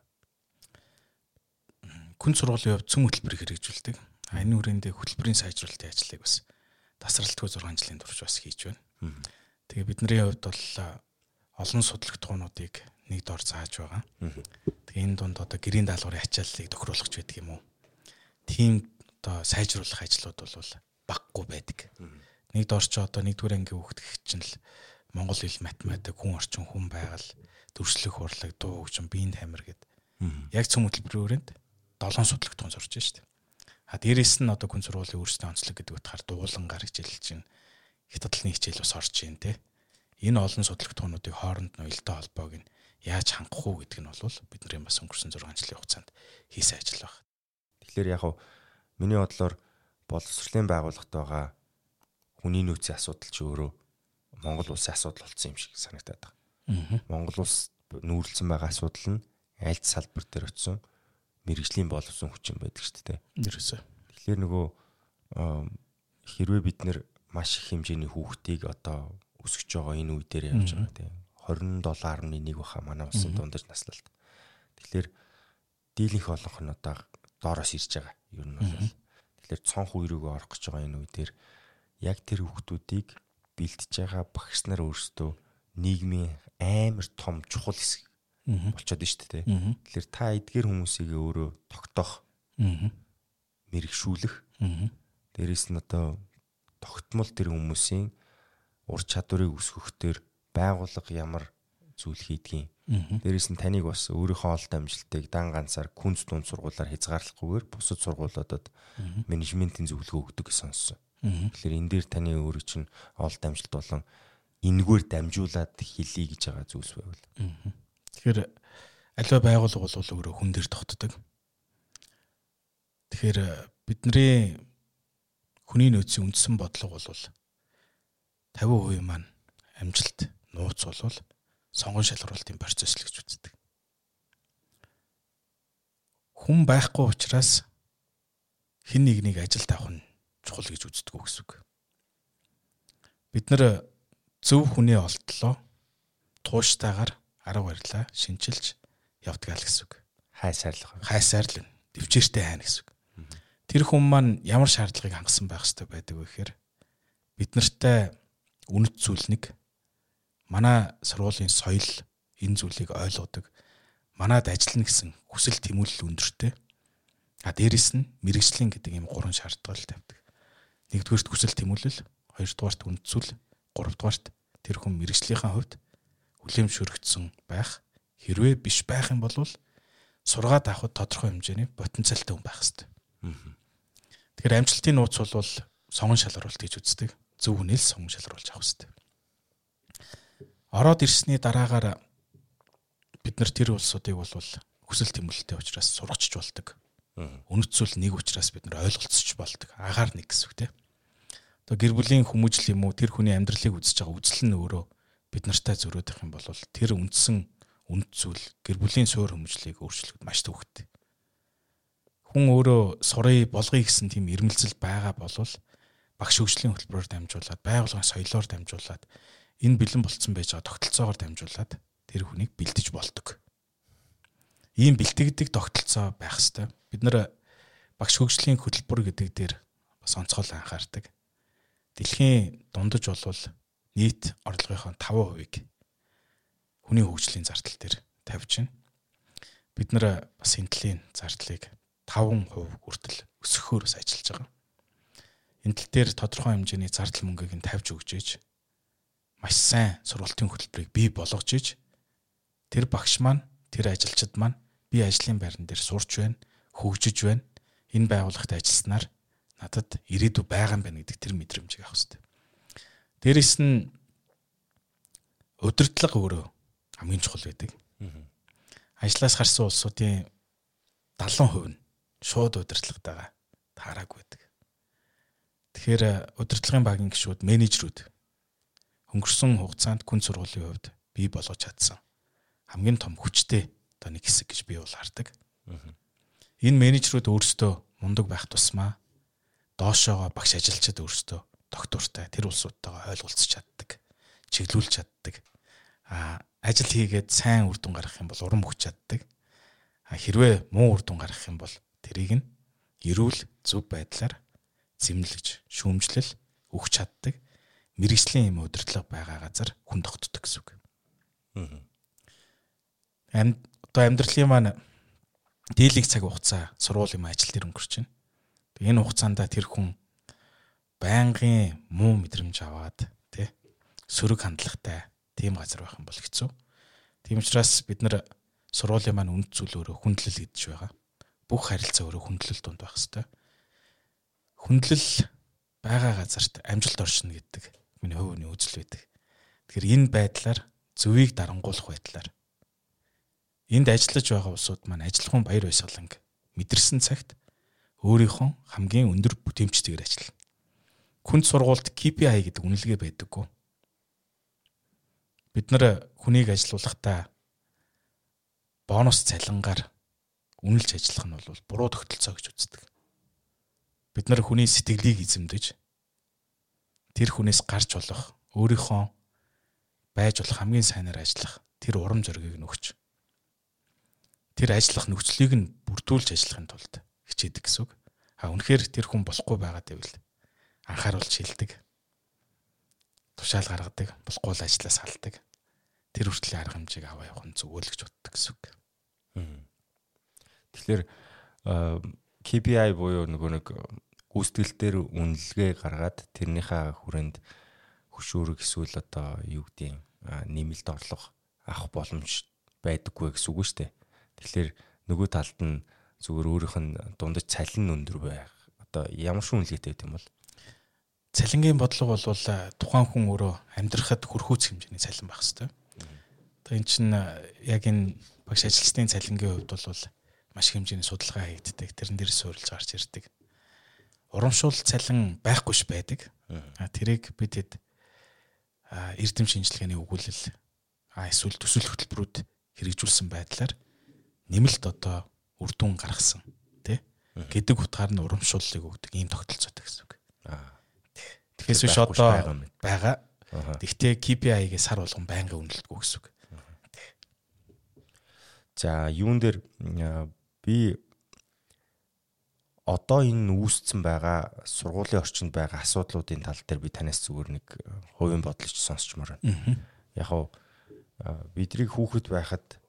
Хүн сургуулийн хувьд цөм хөтөлбөрийг хэрэгжүүлдэг. Энэ хүрээндээ хөтөлбөрийн сайжруулалтын ажлыг бас тасралтгүй 6 жилийн турш бас хийж байна. Тэгээ бидний хувьд бол олон судалгатгуунуудыг нэг дор зааж байгаа. Тэгээ энэ дунд одоо гэрийн даалгаврын ачааллыг тохируулах гэдэг юм уу. Тийм одоо сайжруулах ажлууд бол баггүй байдаг. Нэг дор ч одоо 1-р ангийн хүүхэд гэх чинь л Монгол хэл, математик, хүн орчин, хүн байгаль, төршлөх урлаг, дуу хөгжим, биеийн тамир гэдэг. Яг цөм хөтөлбөрийн хүрээнд 7 судалгатгуун зорж штеп. Дээрээс нь одоо хүн сургуулийн өөрсдийн онцлог гэдэг утгаар дуулангаар хичээлж чинь их татлын хичээл бас орж ийн тэ. Энэ олон судалгатгуунуудыг хооронд нь уялдаа холбоог нь яаж хангах уу гэдэг нь бол бидний бас өнгөрсөн 6 жилийн хугацаанд хийсэн ажил байна. Тэгэхээр яг миний бодлоор боловсролын байгууллагт байгаа хүний нөөцийн асуудал ч өөрөө Монгол улсын асуудал болсон юм шиг санагдаад байна. Монгол улс нүүрлсэн байгаа асуудал нь аль салбар дээр очисон мэрэгжлийн боловсон хүчин байдаг шүү дээ. Тэгэхээр нөгөө хэрвээ бид нэр маш их хэмжээний хүүхдийг одоо өсгөж байгаа энэ үе дээр явж байгаа тийм 27.1 баха манай улсын дундаж наслалт. Тэгэхээр дийлэнх олонх нь одоо доороос ирж байгаа. Ер нь бол тэгэхээр цонх үе рүүгээ орох гэж байгаа энэ үе дээр яг тэр хүүхдүүдийг бэлтэж байгаа багш нар өөрсдөө нийгмийн амар том чухал хэсэг болчиход байна шүү дээ. Тэгэхээр та эдгээр хүмүүсийг өөрөө тогтоох, мэрэгшүүлэх, дээрэс нь одоо тогтмол тэр хүмүүсийн ур чадварыг өсгөхөөр байгууллага ямар зүйл хийдгийг, дээрэс нь таныг бас өөрийнхөө олд амжилтыг дан ганцаар күнз дунд сургуулаар хязгаарлахгүйгээр бусад сургуулиудад менежментийн зөвлөгөө өгдөг гэж сонссон. Тэгэхээр энэ дээр таны өөрөө чинь олд амжилт болон энэгээр дамжуулаад хэлье гэж байгаа зүйлс байвал. Тэгэхээр аливаа байгууллага бол өөрөө хүн дээр тогтдог. Тэгэхээр бидний хүний нөөцийн үндсэн бодлого бол 50% маань амжилт нууц бол сонгон шалгуулалтын процесс л гэж үздэг. Хүн байхгүй учраас хэн нэгнийг ажилд авах нь чухал гэж үздэг гэсэн үг. Бид нар зөв хүнээ олтлоо тууштайгаар арга барилаа шинчилж явдгаа л гэсэн үг. Хайсаарлах, дэвчээртэй хайна гэсэн үг. Тэр хүн маань ямар шаардлагыг хангасан байх ёстой байдаг вэ гэхээр бид нартай үнэт зүйл нэг манай сургуулийн соёл энэ зүйлийг ойлгодог. Манад ажиллана гэсэн хүсэл тэмүүлэл өндөртэй. Дээрэс нь мэрэгжлийн гэдэг ийм 3 шаардлага тавьдаг. 1-р хүсэл тэмүүлэл, 2-р үнэт зүйл, 3-р тэр хүн мэрэгжлийнхаа хувьд хүлээмжшөрөгдсөн байх. Хэрвээ биш байх юм бол сургаад авахд тодорхой хэмжээний потенциалтай хүн байх ёстой. Тэгэхээр амжилтын нууц бол сонгон шалгаруулалт гэж үздэг. Зөв үнэл сонгон шалгаруулж авах ёстой. Ороод ирсний дараагаар бид нар тэр улсуудыг бол хүсэл тэмүүлэлтэй учраас сургачж болдог. Үнэт зүйл нэг учраас бид нар ойлголцож болдог. Агаар нэг гэсэн үг тийм. Одоо гэр бүлийн хүмүүжил юм уу тэр хүний амьдралыг үзэж байгаа үзэл нь өөрөө бид нартай зөрөөдөх юм бол тэр үндсэн үнэт зүйл гэр бүлийн суур хүмүүжлийг өөрчлөхөд маш төвөгтэй. Хүн өөрөө сурыг болгоё гэсэн тийм ирмэлзэл байгаа бол багш хөгжлийн хөтөлбөрөөр дамжуулаад байгууллагын соёлоор дамжуулаад энэ бэлэн болцсон байж байгаа тогтолцоогоор дамжуулаад тэр хүнийг бэлдэж болдог. Ийм бэлтгэдэг тогтолцоо байх ёстой. Бид нэр багш хөгжлийн хөтөлбөр гэдэг дээр бас онцгой анхаардаг. Дэлхийн дундаж бол нийт орлогынхоо 5%-ийг хүний хөгжлийн зардал дээр тавьж байна. Бид нэр бас энтлийн зардлыг 5% хүртэл өсгөхөөр ажиллаж байгаа. Энэ тал дээр тодорхой хэмжээний зардал мөнгийг нь тавьж өгч ийж маш сайн сургалтын хөтөлбөрийг бий болгож ийж тэр багш маань тэр ажилчид маань би ажлын байран дээр сурч байна, хөгжиж байна. Энэ байгууллагт ажилласнаар надад ирээдүй байгаа юм байна гэдэг тэр мэдрэмжийг авах хэрэгтэй. Дээрээс нь удирдлага өөрөө хамгийн чухал байдаг. Ажлаас гарсан улсуудын 70% нь шууд удирдлагатайгаа таараагүй байдаг. Тэгэхээр удирдлагын багийн гишүүд, менежерүүд өнгөрсөн хугацаанд хүн сургуулийн хувьд бий болгож чадсан хамгийн том хүчтэй одоо нэг хэсэг гэж би бол хардаг. Энэ менежерүүд өөрсдөө мундаг байх тусмаа доошоогоо багш ажилчид өөрсдөө доктортай тэр улсуудтайгаа ойлголцож чаддаг, чиглүүлж чаддаг. Ажил хийгээд сайн үр дүн гаргах юм бол урам өгч чаддаг. Хэрвээ муу үр дүн гаргах юм бол тэрийг нь эрүүл зөв байдлаар зэмлэж, шүүмжлэл өгч чаддаг мэргэжлийн юм удирдлага байгаа газар хүн тогтдог гэсэн үг. Одоо амьдралын маань дийлэнх цаг хугацаа сургуулийн ажил дээр өнгөрч байна. Энэ хугацаанд тэр хүн байнгын муу мэдрэмж аваад тий сөрөг хандлагатай тийм газар байх юм бол хэцүү. Тийм учраас бид нар сургуулийн маань үнд зүйл өөрөө хүндлэл гэдэж байгаа. Бүх харилцаа өөрөө хүндлэл донд байх хэрэгтэй. Хүндлэл байгаа газарт амжилт оршино гэдэг миний хувийн үзэл байдаг. Тэгэхээр энэ байдлаар зөвийг дарангуулах байдлаар энд ажиллаж байгаа улсууд маань ажилхан баяр баясгаланг мэдэрсэн цагт өөрийнхөө хамгийн өндөр бүтээмжтэйгээр ажиллана. Хүнд сургуульд KPI гэдэг үнэлгээ байдаггүй. Бид нар хүнийг ажилуулахдаа бонус цалингаар үнэлж ажиллах нь бол буруу тогтолцоо гэж үздэг. Бид нар хүний сэтгэлийг эзэмдэж тэр хүнээс гарч болох өөрийнхөө байж болох хамгийн сайнаар ажиллах тэр урам зоригийг нөгч тэр ажиллах нөхцөлийг нь бүрдүүлж ажиллахын тулд хичээдэг гэсэн үг. Үнэхээр тэр хүн болохгүй байгаад байвал анхааруулж хэлдэг. Тушаал гаргадаг, болохгүй л ажлаас салдаг. Тэр хүртэл арга хэмжээг аваа явах нь зүгээр л гэж боддог гэсэн үг. Тэгэхээр KPI буюу нөгөө нэг гүйцэтгэл дээр үнэлгээ гаргаад тэрнийхээ хүрээнд хөшөөрөг эсвэл одоо юу гэдэг нэмэлт орлого авах боломж байдаггүй гэсэн үг шүү дээ. Тэгэхээр нөгөө талд нь зүгээр өөрийнх нь дундаж цалин өндөр байх. Одоо ямар шүүн үнэлгээтэй байт юм бол цалингийн бодлого бол тухайн хүн өөрөө амьдрахад хөрхүүц хэмжээний цалин байх хэрэгтэй. Одоо эн чинь яг энэ багш ажилчдын цалингийн хувьд бол маш их хэмжээний судалгаа хийгддэг. Тэрэн дээр суурилж гарч ирдэг. Урамшуул цалин байхгүйш байдаг. Тэрийг бид хэд эрдэм шинжилгээний өгүүлэл эсвэл төсөл хөтөлбөрүүд хэрэгжүүлсэн байдлаар нэмэлт одоо үр дүн гаргасан тий гэдэг утгаар нь урамшууллыг өгдөг ийм тогтолцоотой гэсэн үг. Тэгэхээр биш одоо байгаа. Тэгтээ KPI-гээ сар болгон байнга үнэлдэг гэсэн үг. За юун дээр би одоо энэ үүсцэн байгаа сургуулийн орчинд байгаа асуудлуудын тал дээр би танаас зүгээр нэг хувийн бодлыг сонсчмоор байна. Яг нь бидний хүүхэд байхад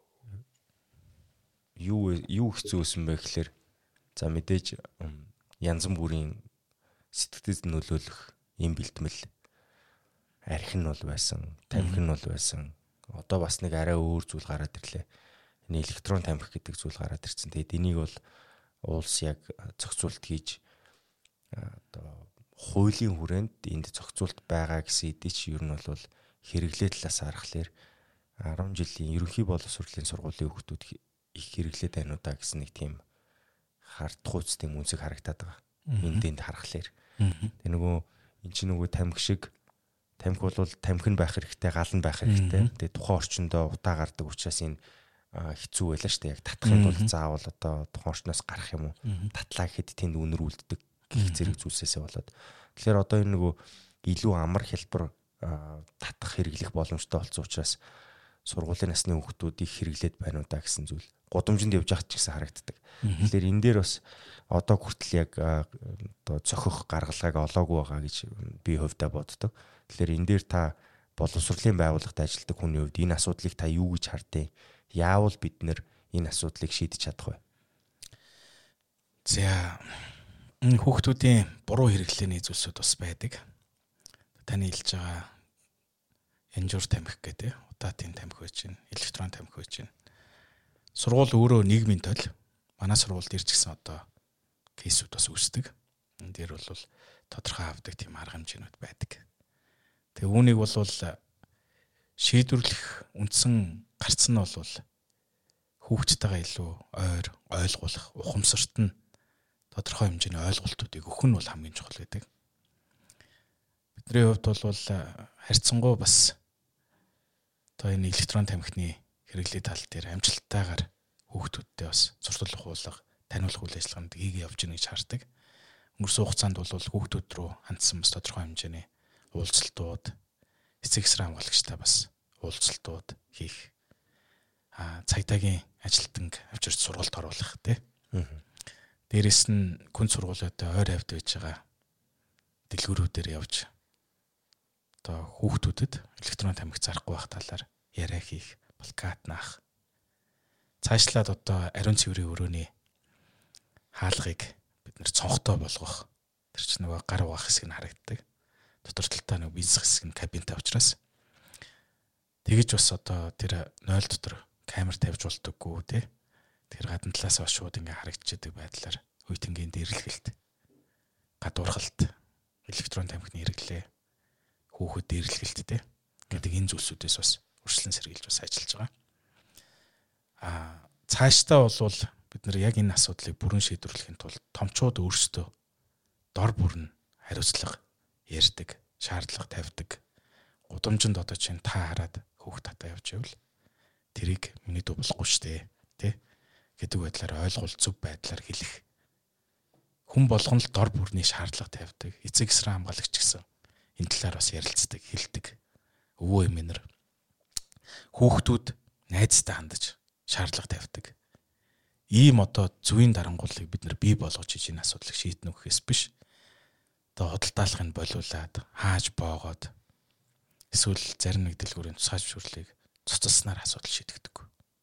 юу хэцүүсэн бэ гэхээр за мэдээж янз бүрийн сэтгэлд нөлөөлөх юм бэлтгэл архи нь бол байсан, тамхи нь бол байсан. Одоо бас нэг арай өөр зүйл гараад ирлээ. Энэ электрон тамхи гэдэг зүйл гараад ирсэн. Тэгээд энийг бол улс яг зохицуулт хийж одоо хуулийн хүрээнд энд зохицуулт байгаа гэсэн эдий чи ер нь бол хэрэглээ талаас харахаар 10 жилийн ерөнхий боловсролын сургуулийн хүүхдүүд их хэрэглээд байна уу да гэсэн нэг тийм хардах үстэй үнсэг харагдаад байгаа. Энд харахаар. Тэг нөгөө эн чинь нөгөө тамхи шиг тамхи бол тамхи нь байх хэрэгтэй, гал нь байх хэрэгтэй. Тэгээ тухайн орчиндөө утаа гардаг учраас энэ хэцүү байлаа шүү дээ. Яг татахын тулд заавал одоо тухайн орчноос гарах юм уу? Татлаа гэхэд тэнд үнэр үлддэг гэх зэрэг зүйлсээсээ болоод. Тэгэхээр одоо энэ нөгөө илүү амар хялбар татах хэрэглэх боломжтой болсон учраас сургуулийн насны хүүхдүүд их хэрэглээд байна уу да гэсэн зүйл гудамжинд явж байгаа ч гэсэн харагддаг. Тэгэхээр энэ дээр бас одоо хүртэл яг одоо цохих гаргалгааг олоогүй байгаа гэж би хувьдаа боддог. Тэгэхээр энэ дээр та боловсролын байгууллагад ажилладаг хүний хувьд энэ асуудлыг та юу гэж хардیں۔ Яавал бид нэр энэ асуудлыг шийдэж чадах вэ? За хүүхдүүдийн буруу хэрэглээний зүйлсүүд бас байдаг. Таны хэлж байгаа янжуур тамхи гэдэг удаатын тамхи байж гин, электрон тамхи байж гин. Сургууль өөрөө нийгмийн төл. Манай сургуульд ирж гисэн одоо кейсүүд бас үүсдэг. Энэ дээр бол тодорхой авдаг тийм арга хэмжээнүүд байдаг. Тэгээ үүнийг бол шийдвэрлэх үндсэн гарц нь бол хүүхдтэйгээ илүү ойр ойлгуулах, ухамсарт нь тодорхой хэмжээний ойлголтуудыг өгөх нь бол хамгийн чухал гэдэг. Бидний хувьд бол харьцангуй бас одоо энэ электрон тамхины хэрэглээ тал дээр амжилттайгаар хүүхдүүдтэй бас зурцлах хуулга, таниулах үйл ажиллагаанд хийгээ явж байгааг хардаг. Өнгөрсөн хугацаанд бол хүүхдүүд рүү хандсан бас тодорхой хэмжээний уулзалтууд, эцэг эсрэг хамгаалагчтай бас уулзалтууд хийх, цагдаагийн ажилтнаг авчирч сургалт оруулах тий. Дээрэс нь хүн сургуулиудаа ойр хавьд байж байгаа дэлгүүрүүдээр явж одоо хүүхдүүдэд электрон тамхи зарахгүй байх талаар яриа хийх, плакат наах. Цаашлаад одоо ариун цэврийн өрөөний хаалгыг бид нэр цонхтой болгох. Тэр чинь нөгөө гар угаах хэсэг нь харагддаг. Дотор талдаа нөгөө бизэх хэсэг нь кабинтай учраас тэгэж бас одоо тэр 0 дотор камер тавьж болдоггүй тий. Тэр гадна талаас нь шууд ингээ харагдчихдаг байдлаар үеийнгийн дээрлэгэлт, гадуурхалт, электрон тамхины хэрэглээ, хүүхэд дээрлэгэлт тий гэдэг энэ зүйлсүүдээс бас урьдчилан сэргийлж бас ажиллаж байгаа. Цаашдаа бол бид нар яг энэ асуудлыг бүрэн шийдвэрлэхийн тулд томчууд өөрсдөө дор бүрн хариуцлага ярьдаг, шаардлага тавьдаг. Гудамжинд одоо чинь та хараад хүүхд татаа явж ивэл тэрийг миний дүү болохгүй штэ тий гэдэг байдлаар ойлгуул зөв байдлаар хэлэх. Хүн болгон л дор бүрний шаардлага тавьдаг. Эцэг эсрэг хамгаалагч гэсэн энэ талаар бас ярилцдаг, хэлдэг. Өвөө эмээнэр хүүхдүүд найзтай хандаж шаардлага тавьдаг. Ийм одоо зүвийн дарангуулыг бид нар бий болгож энэ асуудлыг шийднэ гэхээс биш. Одоо худалдаалахыг болиулаад хааж боогоод эсвэл зарим нэг дэлгүүрийн тусгай зөвшөөрлийг цуцалснаар асуудал шийдэгдэг.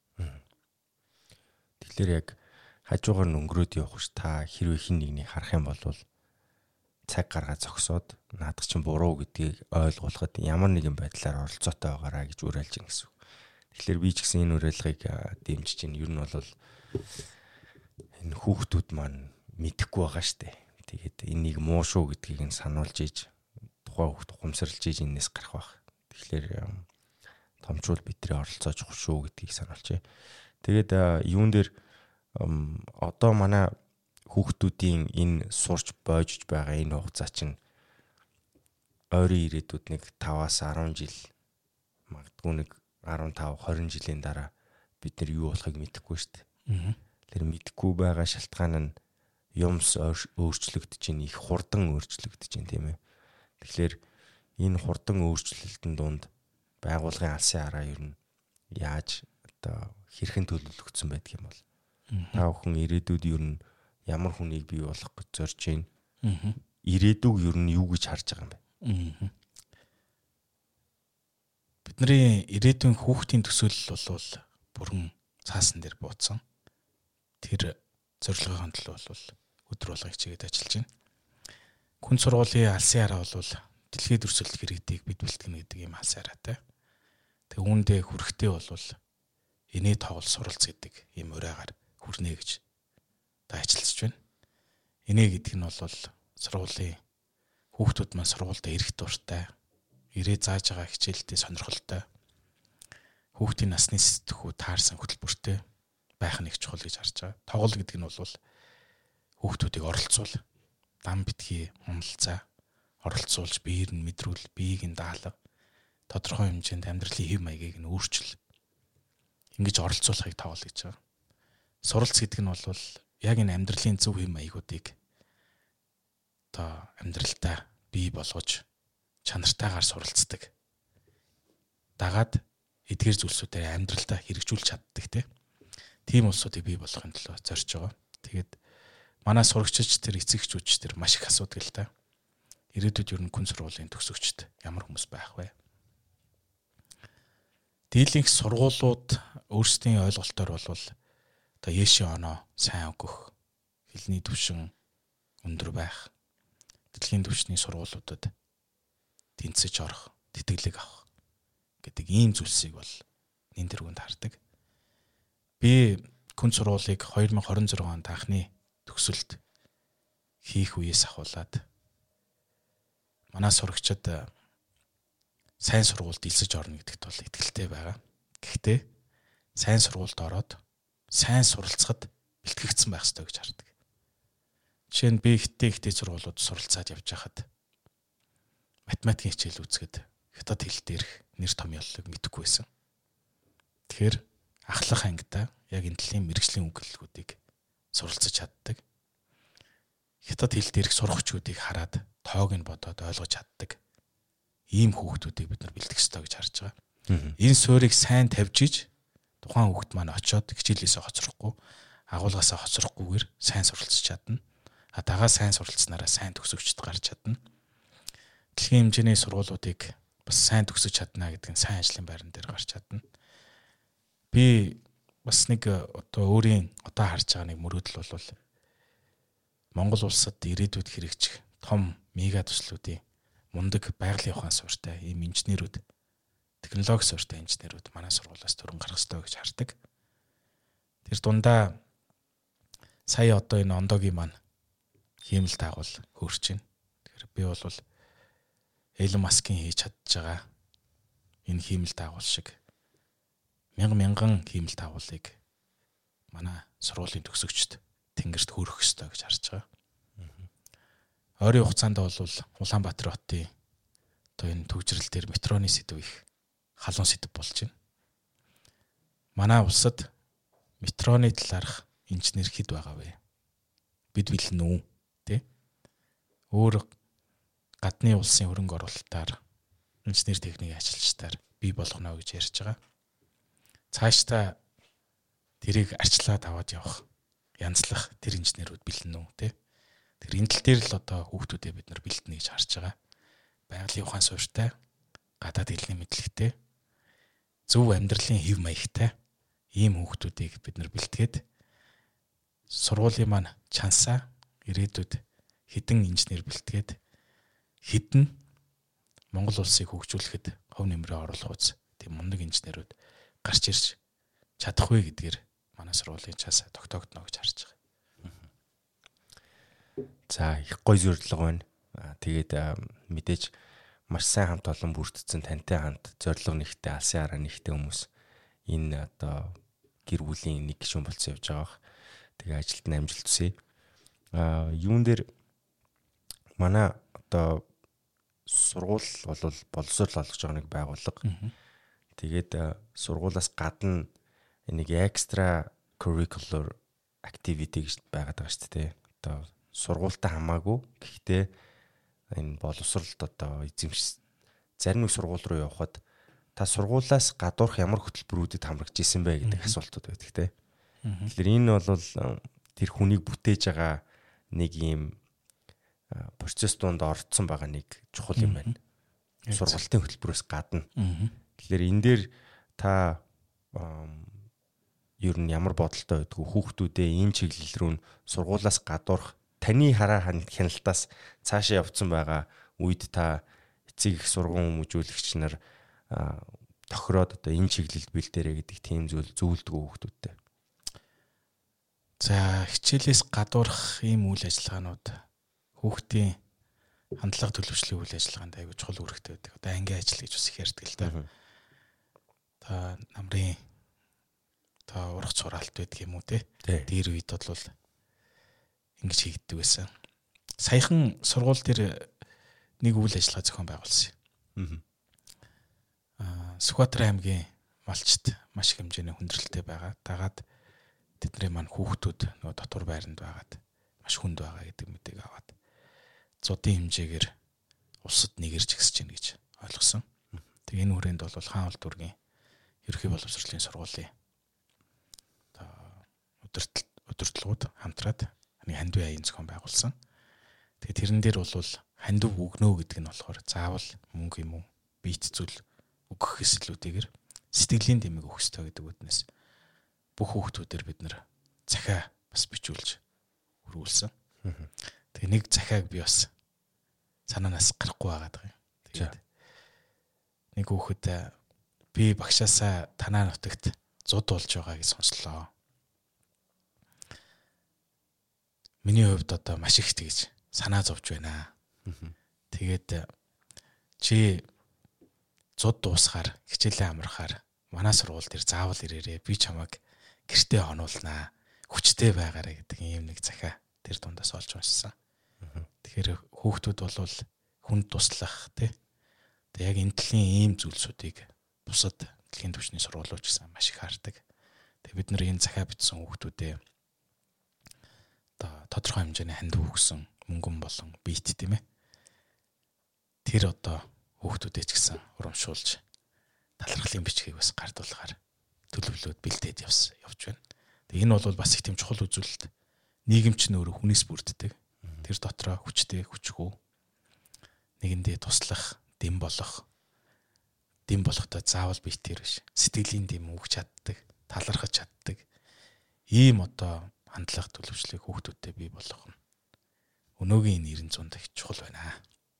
Тэгэхээр яг хажуугаар нь өнгөрөөд явах ш та хэрвээ хин нэгнийг харах юм бол цаг гаргаа зогсоод наадах чинь буруу гэдгийг ойлгуулахад ямар нэгэн байдлаар оролцоотой байгаараа гэж уриалж гин гэсэн. Тэгэхээр би ч гэсэн энэ уриалгыг дэмжиж байна. Ер нь бол энэ хүүхдүүд маань мэдэхгүй байгаа штэ. Тэгээд энийг муу шүү гэдгийг нь сануулж ийж тухайн хүүхд ухамсарлж ийж энэс гарах байх. Тэгэхээр томчууд бидний оролцоо чухал шүү гэдгийг сануулж. Тэгээд юун дээр одоо манай хүүхдүүдийн энэ сурч боожж байгаа энэ хугацаа чинь ойрын ирээдүйд нэг 5-аас 10 жил магадгүй нэг 15-20 жилийн дараа бид нар юу болохыг мэдэхгүй шүү дээ. Тэр мэдэхгүй байгаа шалтгаан нь юмс өөрчлөгдөж чинь их хурдан өөрчлөгдөж чинь тийм ээ. Тэгэхээр энэ хурдан өөрчлөлтөнд дунд байгууллагын алсын хараа ер нь яаж одоо хэрхэн төлөвлөгдсөн байдаг юм бол та бүхэн ирээдүйд ер нь ямар хүнийг бий болох гэж зорж байна. Ирээдүг ер нь юу гэж харж байгаа юм бэ? Бидний ирээдүйн хүүхдийн төсөөлөл бол бүрэн цаасан дээр бууцсан. Тэр зорилгын төлөө бол өдөр болгоо хичээгээд ажиллаж байна. Хүн сургуулийн алсын хараа бол дэлхийд өрсөлдөх иргэдийг бид бэлтгэнэ гэдэг ийм алсын хараатай. Тэг үүндээ хүрэхтэй бол инээ тоглол суралц гэдэг ийм ураагаар хүрнэ гэж та ажиллаж байна. Инээ гэдэг нь бол сургуулийн хүүхдүүд маань сургуультай ирэх дуртай, ирээ зааж байгаа хичээлдээ сонирхолтой, хүүхдийн насны сэтгхүү таарсан хөтөлбөртэй байх нь их чухал гэж харж байгаа. Тоглол гэдэг нь бол хүүхдүүдийг оролцуул, дам битгий уналцаа, оролцуулж биеэр нь мэдрүүл, биеийг нь даалга, тодорхой хэмжээнд амьдралын хэв маягийг нь өөрчил. Ингэж оролцуулахыг тоглол гэж байгаа. Суралц гэдэг нь бол яг энэ амьдралын зөв хэв маягуудыг одоо амьдралдаа бий болгож чанартайгаар суралцдаг. Дагаад эдгээр зүйлсүүдээр амьдралдаа хэрэгжүүлж чаддаг тийм улсуудыг бий болгохын төлөө зорж байгаа. Тэгээд манай сурагчид тэр эцэгчүүд тэр маш их асуудаг л та. Ирээдүйд ер нь хүн сургуулийн төгсөгчд ямар хүмүүс байх вэ? Дийлэнх сургуулиуд өөрсдийн ойлголтоор бол одоо Ешийн оноо сайн өгөх, хэлний түвшин өндөр байх, дэлхийн түвшний сургуулиудад тэнцэж орох, тэтгэлэг авах гэдэг ийм зүйлсийг бол нэн тэргүүнд хардаг. Би хүн сургуулийг 2026 онд анхны төгсөлд хийх үеэс ахуулаад манай сурагчид сайн сургуульд элсэж орно гэдэгт бол итгэлтэй байгаа. Гэхдээ сайн сургуульд ороод сайн суралцахад бэлтгэгдсэн байх ёстой гэж хардаг. Жишээ нь би ихтэй сургуулиуд суралцаад явж байхад математикийн хичээл үзэхэд хятад хэл дээрх нэр томьёоллыг мэдэхгүй байсан. Тэгэхээр ахлах ангидаа яг энэ төрлийн мэргэжлийн үгэллэгүүдийг суралцаж чаддаг. Хятад хэл дээрх сурагчдыг хараад тоог нь бодоод ойлгож чаддаг. Ийм хүүхдүүдийг бид нар бэлтгэх ёстой гэж харж байгаа. Энэ суурийг сайн тавьж иж тухайн хүүхд маань очиод хичээлээсээ хоцрохгүй, агуулгасаа хоцрохгүйгээр сайн суралцж чадна. Дагаа сайн суралцсанараа сайн төгсөгчд гарч чадна. Дэлхийн хэмжээний сургуулиудыг бас сайн төгсөж чадна гэдэг нь сайн ажлын байран дээр гарч чадна. Би бас нэг одоо өөрийн одоо харж байгаа нэг мөрөөдөл бол Монгол улсад ирээдүйд хэрэгжих том мега төслүүдийн мундаг байгалийн ухаан суурьтай ийм инженерүүд, технологи суурьтай инженерүүд манай сургуулиас төрөн гарах ёстой гэж хардаг. Тэр дундаа сая одоо энэ ондогийн маань хиймэл дагуул хөөрч байна. Тэгэхээр би бол Элон Маскын хийж чадж байгаа энэ хиймэл дагуул шиг мянган хиймэл дагуулыг манай сургуулийн төгсөгчд тэнгэрт хүргэх ёстой гэж харж байгаа. Ойрын хугацаанд бол Улаанбаатар хотын одоо энэ төвжирэл дээр метроны сэдв их халуун сэдв болж байна. Манай улсад метроны талаарх инженер хэд байгаа вэ? Бид бэлэн үү? Тэ? Өөр гадны улсын хөрөнгө оруулалтаар инженер техникийн ажилчдаар бий болгоно гэж ярьж байгаа. Цаашдаа тэрийг арчлаад аваад явах, янзлах тэр инженерүүд бэлэн үү? Тэ? Тэр энэ тал дээр л одоо хүүхдүүдэд бид нар бэлтэнэ гэж харж байгаа. Байгалийн ухаан суурьтай, гадаад хэлний мэдлэгтэй, зөв амьдралын хэв маягтай ийм хүүхдүүдийг бид нар бэлтгээд сургуулийн маань чансаа ирээдүйд хэдэн инженер бэлтгээд хэдэн Монгол улсыг хөгжүүлэхэд хөв нэмрээ оруулах үз тийм мундаг инженерүүд гарч ирж чадах вэ гэдгээр манай сургуулийн чансаа тогтоогдно гэж харж байгаа. За их гой зорилго байна. Тэгээд мэдээж маш сайн хамт олон бүрдсэн тантай хамт зорилго нэгтэй алсын хараа нэгтэй хүмүүс энэ одоо гэр бүлийн нэг гишүүн болцсон явж байгаа. Тэгээ ажилд нь амжилт хүсье. Юун дээр манай одоо сургууль бол боловсрол олгож байгаа нэг байгууллага. Тэгээд сургуулаас гадна нэг extra curricular activity гэж байгаад байгаа шүү дээ. Одоо сургуультай хамаагүй. Гэхдээ энэ боловсролд одоо эзэмш зарим нэг сургууль руу явхад та сургуулаас гадуурх ямар хөтөлбөрүүдэд хамрагдж исэн бэ гэдэг асуултууд байдаг те. Тэгэхээр энэ бол тэр хүнийг бүтээж байгаа нэг юм процесс донд орцсон байгаа нэг чухал юм байна. Сургалтын хөтөлбөрөөс гадна. Тэгэхээр энэ дээр та ер нь ямар бодолтой байдгүй хүүхдүүдээ ийм чиглэл рүү сургуулаас гадуурх таны хараа хяналтаас цаашаа явцсан байгаа үед та эцэг их сургууль хүмүүжүүлэгч нар тохироод одоо энэ чиглэлд бэлдээрэ гэдэг тийм зүйл зөвлөдөг хүүхдүүдтэй. За хичээлээс гадуурх ийм үйл ажиллагаанууд хүүхдийн хандлага төлөвшлийн үйл ажиллагаанд аягүй чухал үүрэгтэй байдаг. Одоо ангийн ажил гэж бас их ярьдаг л да. Та намрын та урах цураалт байдаг юм уу те? Дээр үед бол ингэж хийгддэг байсан. Саяхан сургууль дээр нэг үйл ажиллагаа зохион байгуулсан юм. Сүхбаатар аймгийн малчд маш их хэмжээний хүндрэлтэй байгаа. Дагаад тэдний маань хүүхдүүд нөгөө дотор байранд байгаад маш хүнд байгаа гэдэг мэдээг аваад зуудын хэмжээгээр улсад нэгэрч гисэж гин гэж ойлгосон. Тэг энэ хүрээнд бол хаан улд дүүргийн ерөнхий боловсролын сургуулийн удирдлагууд хамтраад нэг хандив аян зохион байгуулсан. Тэгээ тэрэн дээр бол хандив өгнөө гэдэг нь болохоор заавал мөнгө юм уу биет зүйл өгөх хэслүүдээр сэтгэлийн дэмэг өгөх ёстой гэдэг үднээс бүх хүүхдүүдээр бид нэр захиа бас бичүүлж хөрвүүлсэн. Тэгээ нэг захиаг би бас санаанаас гарахгүй байгаад байгаа юм. Тэгээд нэг хүүхэд би багшаасаа танаа нутагт зуд болж байгаа гэж сонслоо. Миний хувьд одоо маш их тэгж санаа зовж байна. Тэгээд чи зуд дуусахаар хичээлээ амархаар манай сургууль дээр заавал ирээрээ би чамайг гэртээ онуулнаа. Хүчтэй байгаарэ гэдэг ийм нэг захиа тэр дундаас олж уншсан. Тэгэхээр хүүхдүүд бол хүнд туслах тий. Тэгээ яг энэ дэлхийн ийм зүйлсүүдийг бусад дэлхийн түвшний сургуулиуч гэсэн маш их хардаг. Тэгээ бид нэр энэ захиа бичсэн хүүхдүүдээ одоо тодорхой хэмжээний хандив өгсөн мөнгөн болон биет тийм ээ. Тэр одоо хүүхдүүдээ ч гэсэн урамшуулж талархлын бичгийг бас гардуулахаар төлөвлөөд бэлдээд явж байна. Тэгээ энэ бол бас их тийм чухал үзүүлэлт. Нийгэм ч нөөрэ хүнээс бүрддэг. Тэр дотроо хүчтэй, хүчгүй нэгэндээ туслах, дэм болохтой заавал биетээр биш. Сэтгэлийн дэм өгч чаддаг, талархаж чаддаг. Ийм одоо хандлага төлөвчлийг хүүхдүүдтэй бий болгох нь өнөөгийн 900 их чухал байна.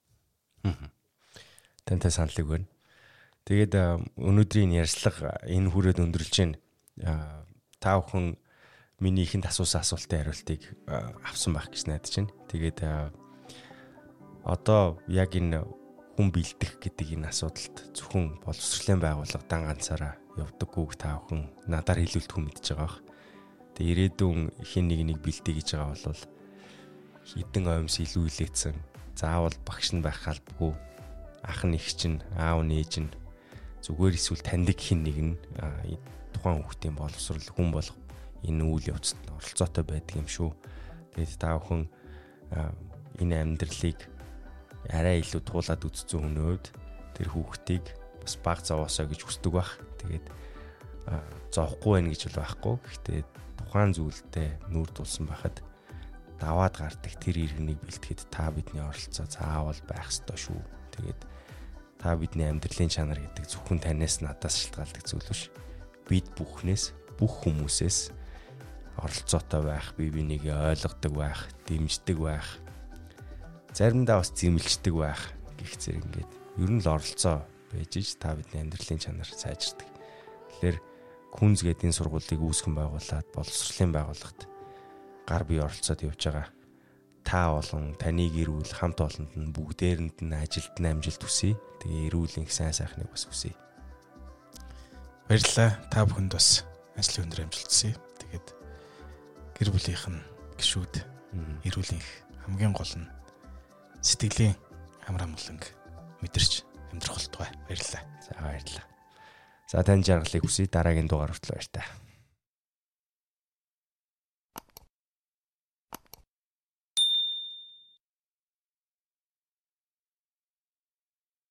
Тантай саналыг байна. Тэгээд өнөөдрийн ярьцлага энэ хүрээд өндөрлж байна. Та бүхэн миний ихэнд асуусан асуултын хариултыг авсан байх гэж найдаж байна. Тэгээд одоо яг энэ хүн бэлдэх гэдэг энэ асуудалд зөвхөн боловсролын байгууллагадан ганцаараа явдаггүйг та бүхэн надаар хэлүүлдэг мэдж байгаа бах. Тэгээд ирээдүйн хин нэг бэлдээ гэж байгаа бол хитэн оймс илүү илээдсэн. Заавал багш нь байх албагүй. Ах нь эгч нь, аав нь ээж нь зүгээр эсвэл таньдаг хин нэг нь тухайн хүүхдийн боловсрол хүн болох энэ үйл явцад оролцоотой байдаг юм шүү. Тэгээд та бүхэн энэ амьдралыг арай илүү туулаад үзсэн хүний хувьд тэр хүүхдийг бас баг зовоосоо гэж хүсдэг бах. Тэгээд зовхгүй байх гэж бол байхгүй. Гэхдээ тухайн зүйлдээ нүүр тулсан байхад даваад гардаг тэр иргэнийг бэлтгэхэд та бидний оролцоо заавал байх ёстой шүү. Тэгээд та бидний амьдралын чанар гэдэг зөвхөн танаас надаас шалтгаалдаг зүйл биш. Бид бүхнээс, бүх хүмүүсээс оролцоотой байх, бие бинийгээ ойлгодог байх, дэмждэг байх, заримдаа бас зэмлждэг байх гэх зэрэг ингээд ер нь л оролцоо байж ич та бидний амьдралын чанар сайжирдаг. Тэгэхээр Күнз гэдэг энэ сургуулийг үүсгэн байгуулад боловсролын байгууллагт гар бие оролцоод явж байгаа. Та болон таны гэр бүл хамт олонд нь бүгдээрэнд нь ажилд амжилт хүсье. Тэгээ эрүүл их сайн сайхныг бас хүсье. Баярлалаа. Та бүхэнд бас ажлын өндөр амжилт хүсье. Тэгээд гэр бүлийнх нь гişүүд эрүүл их хамгийн гол нь сэтгэлийн амар амгаланг мэдэрч амьдрах болтугай. Баярлалаа. За баярлалаа. За тань жаргалыг хүсье. Дараагийн дугаар хүртэл баяр та.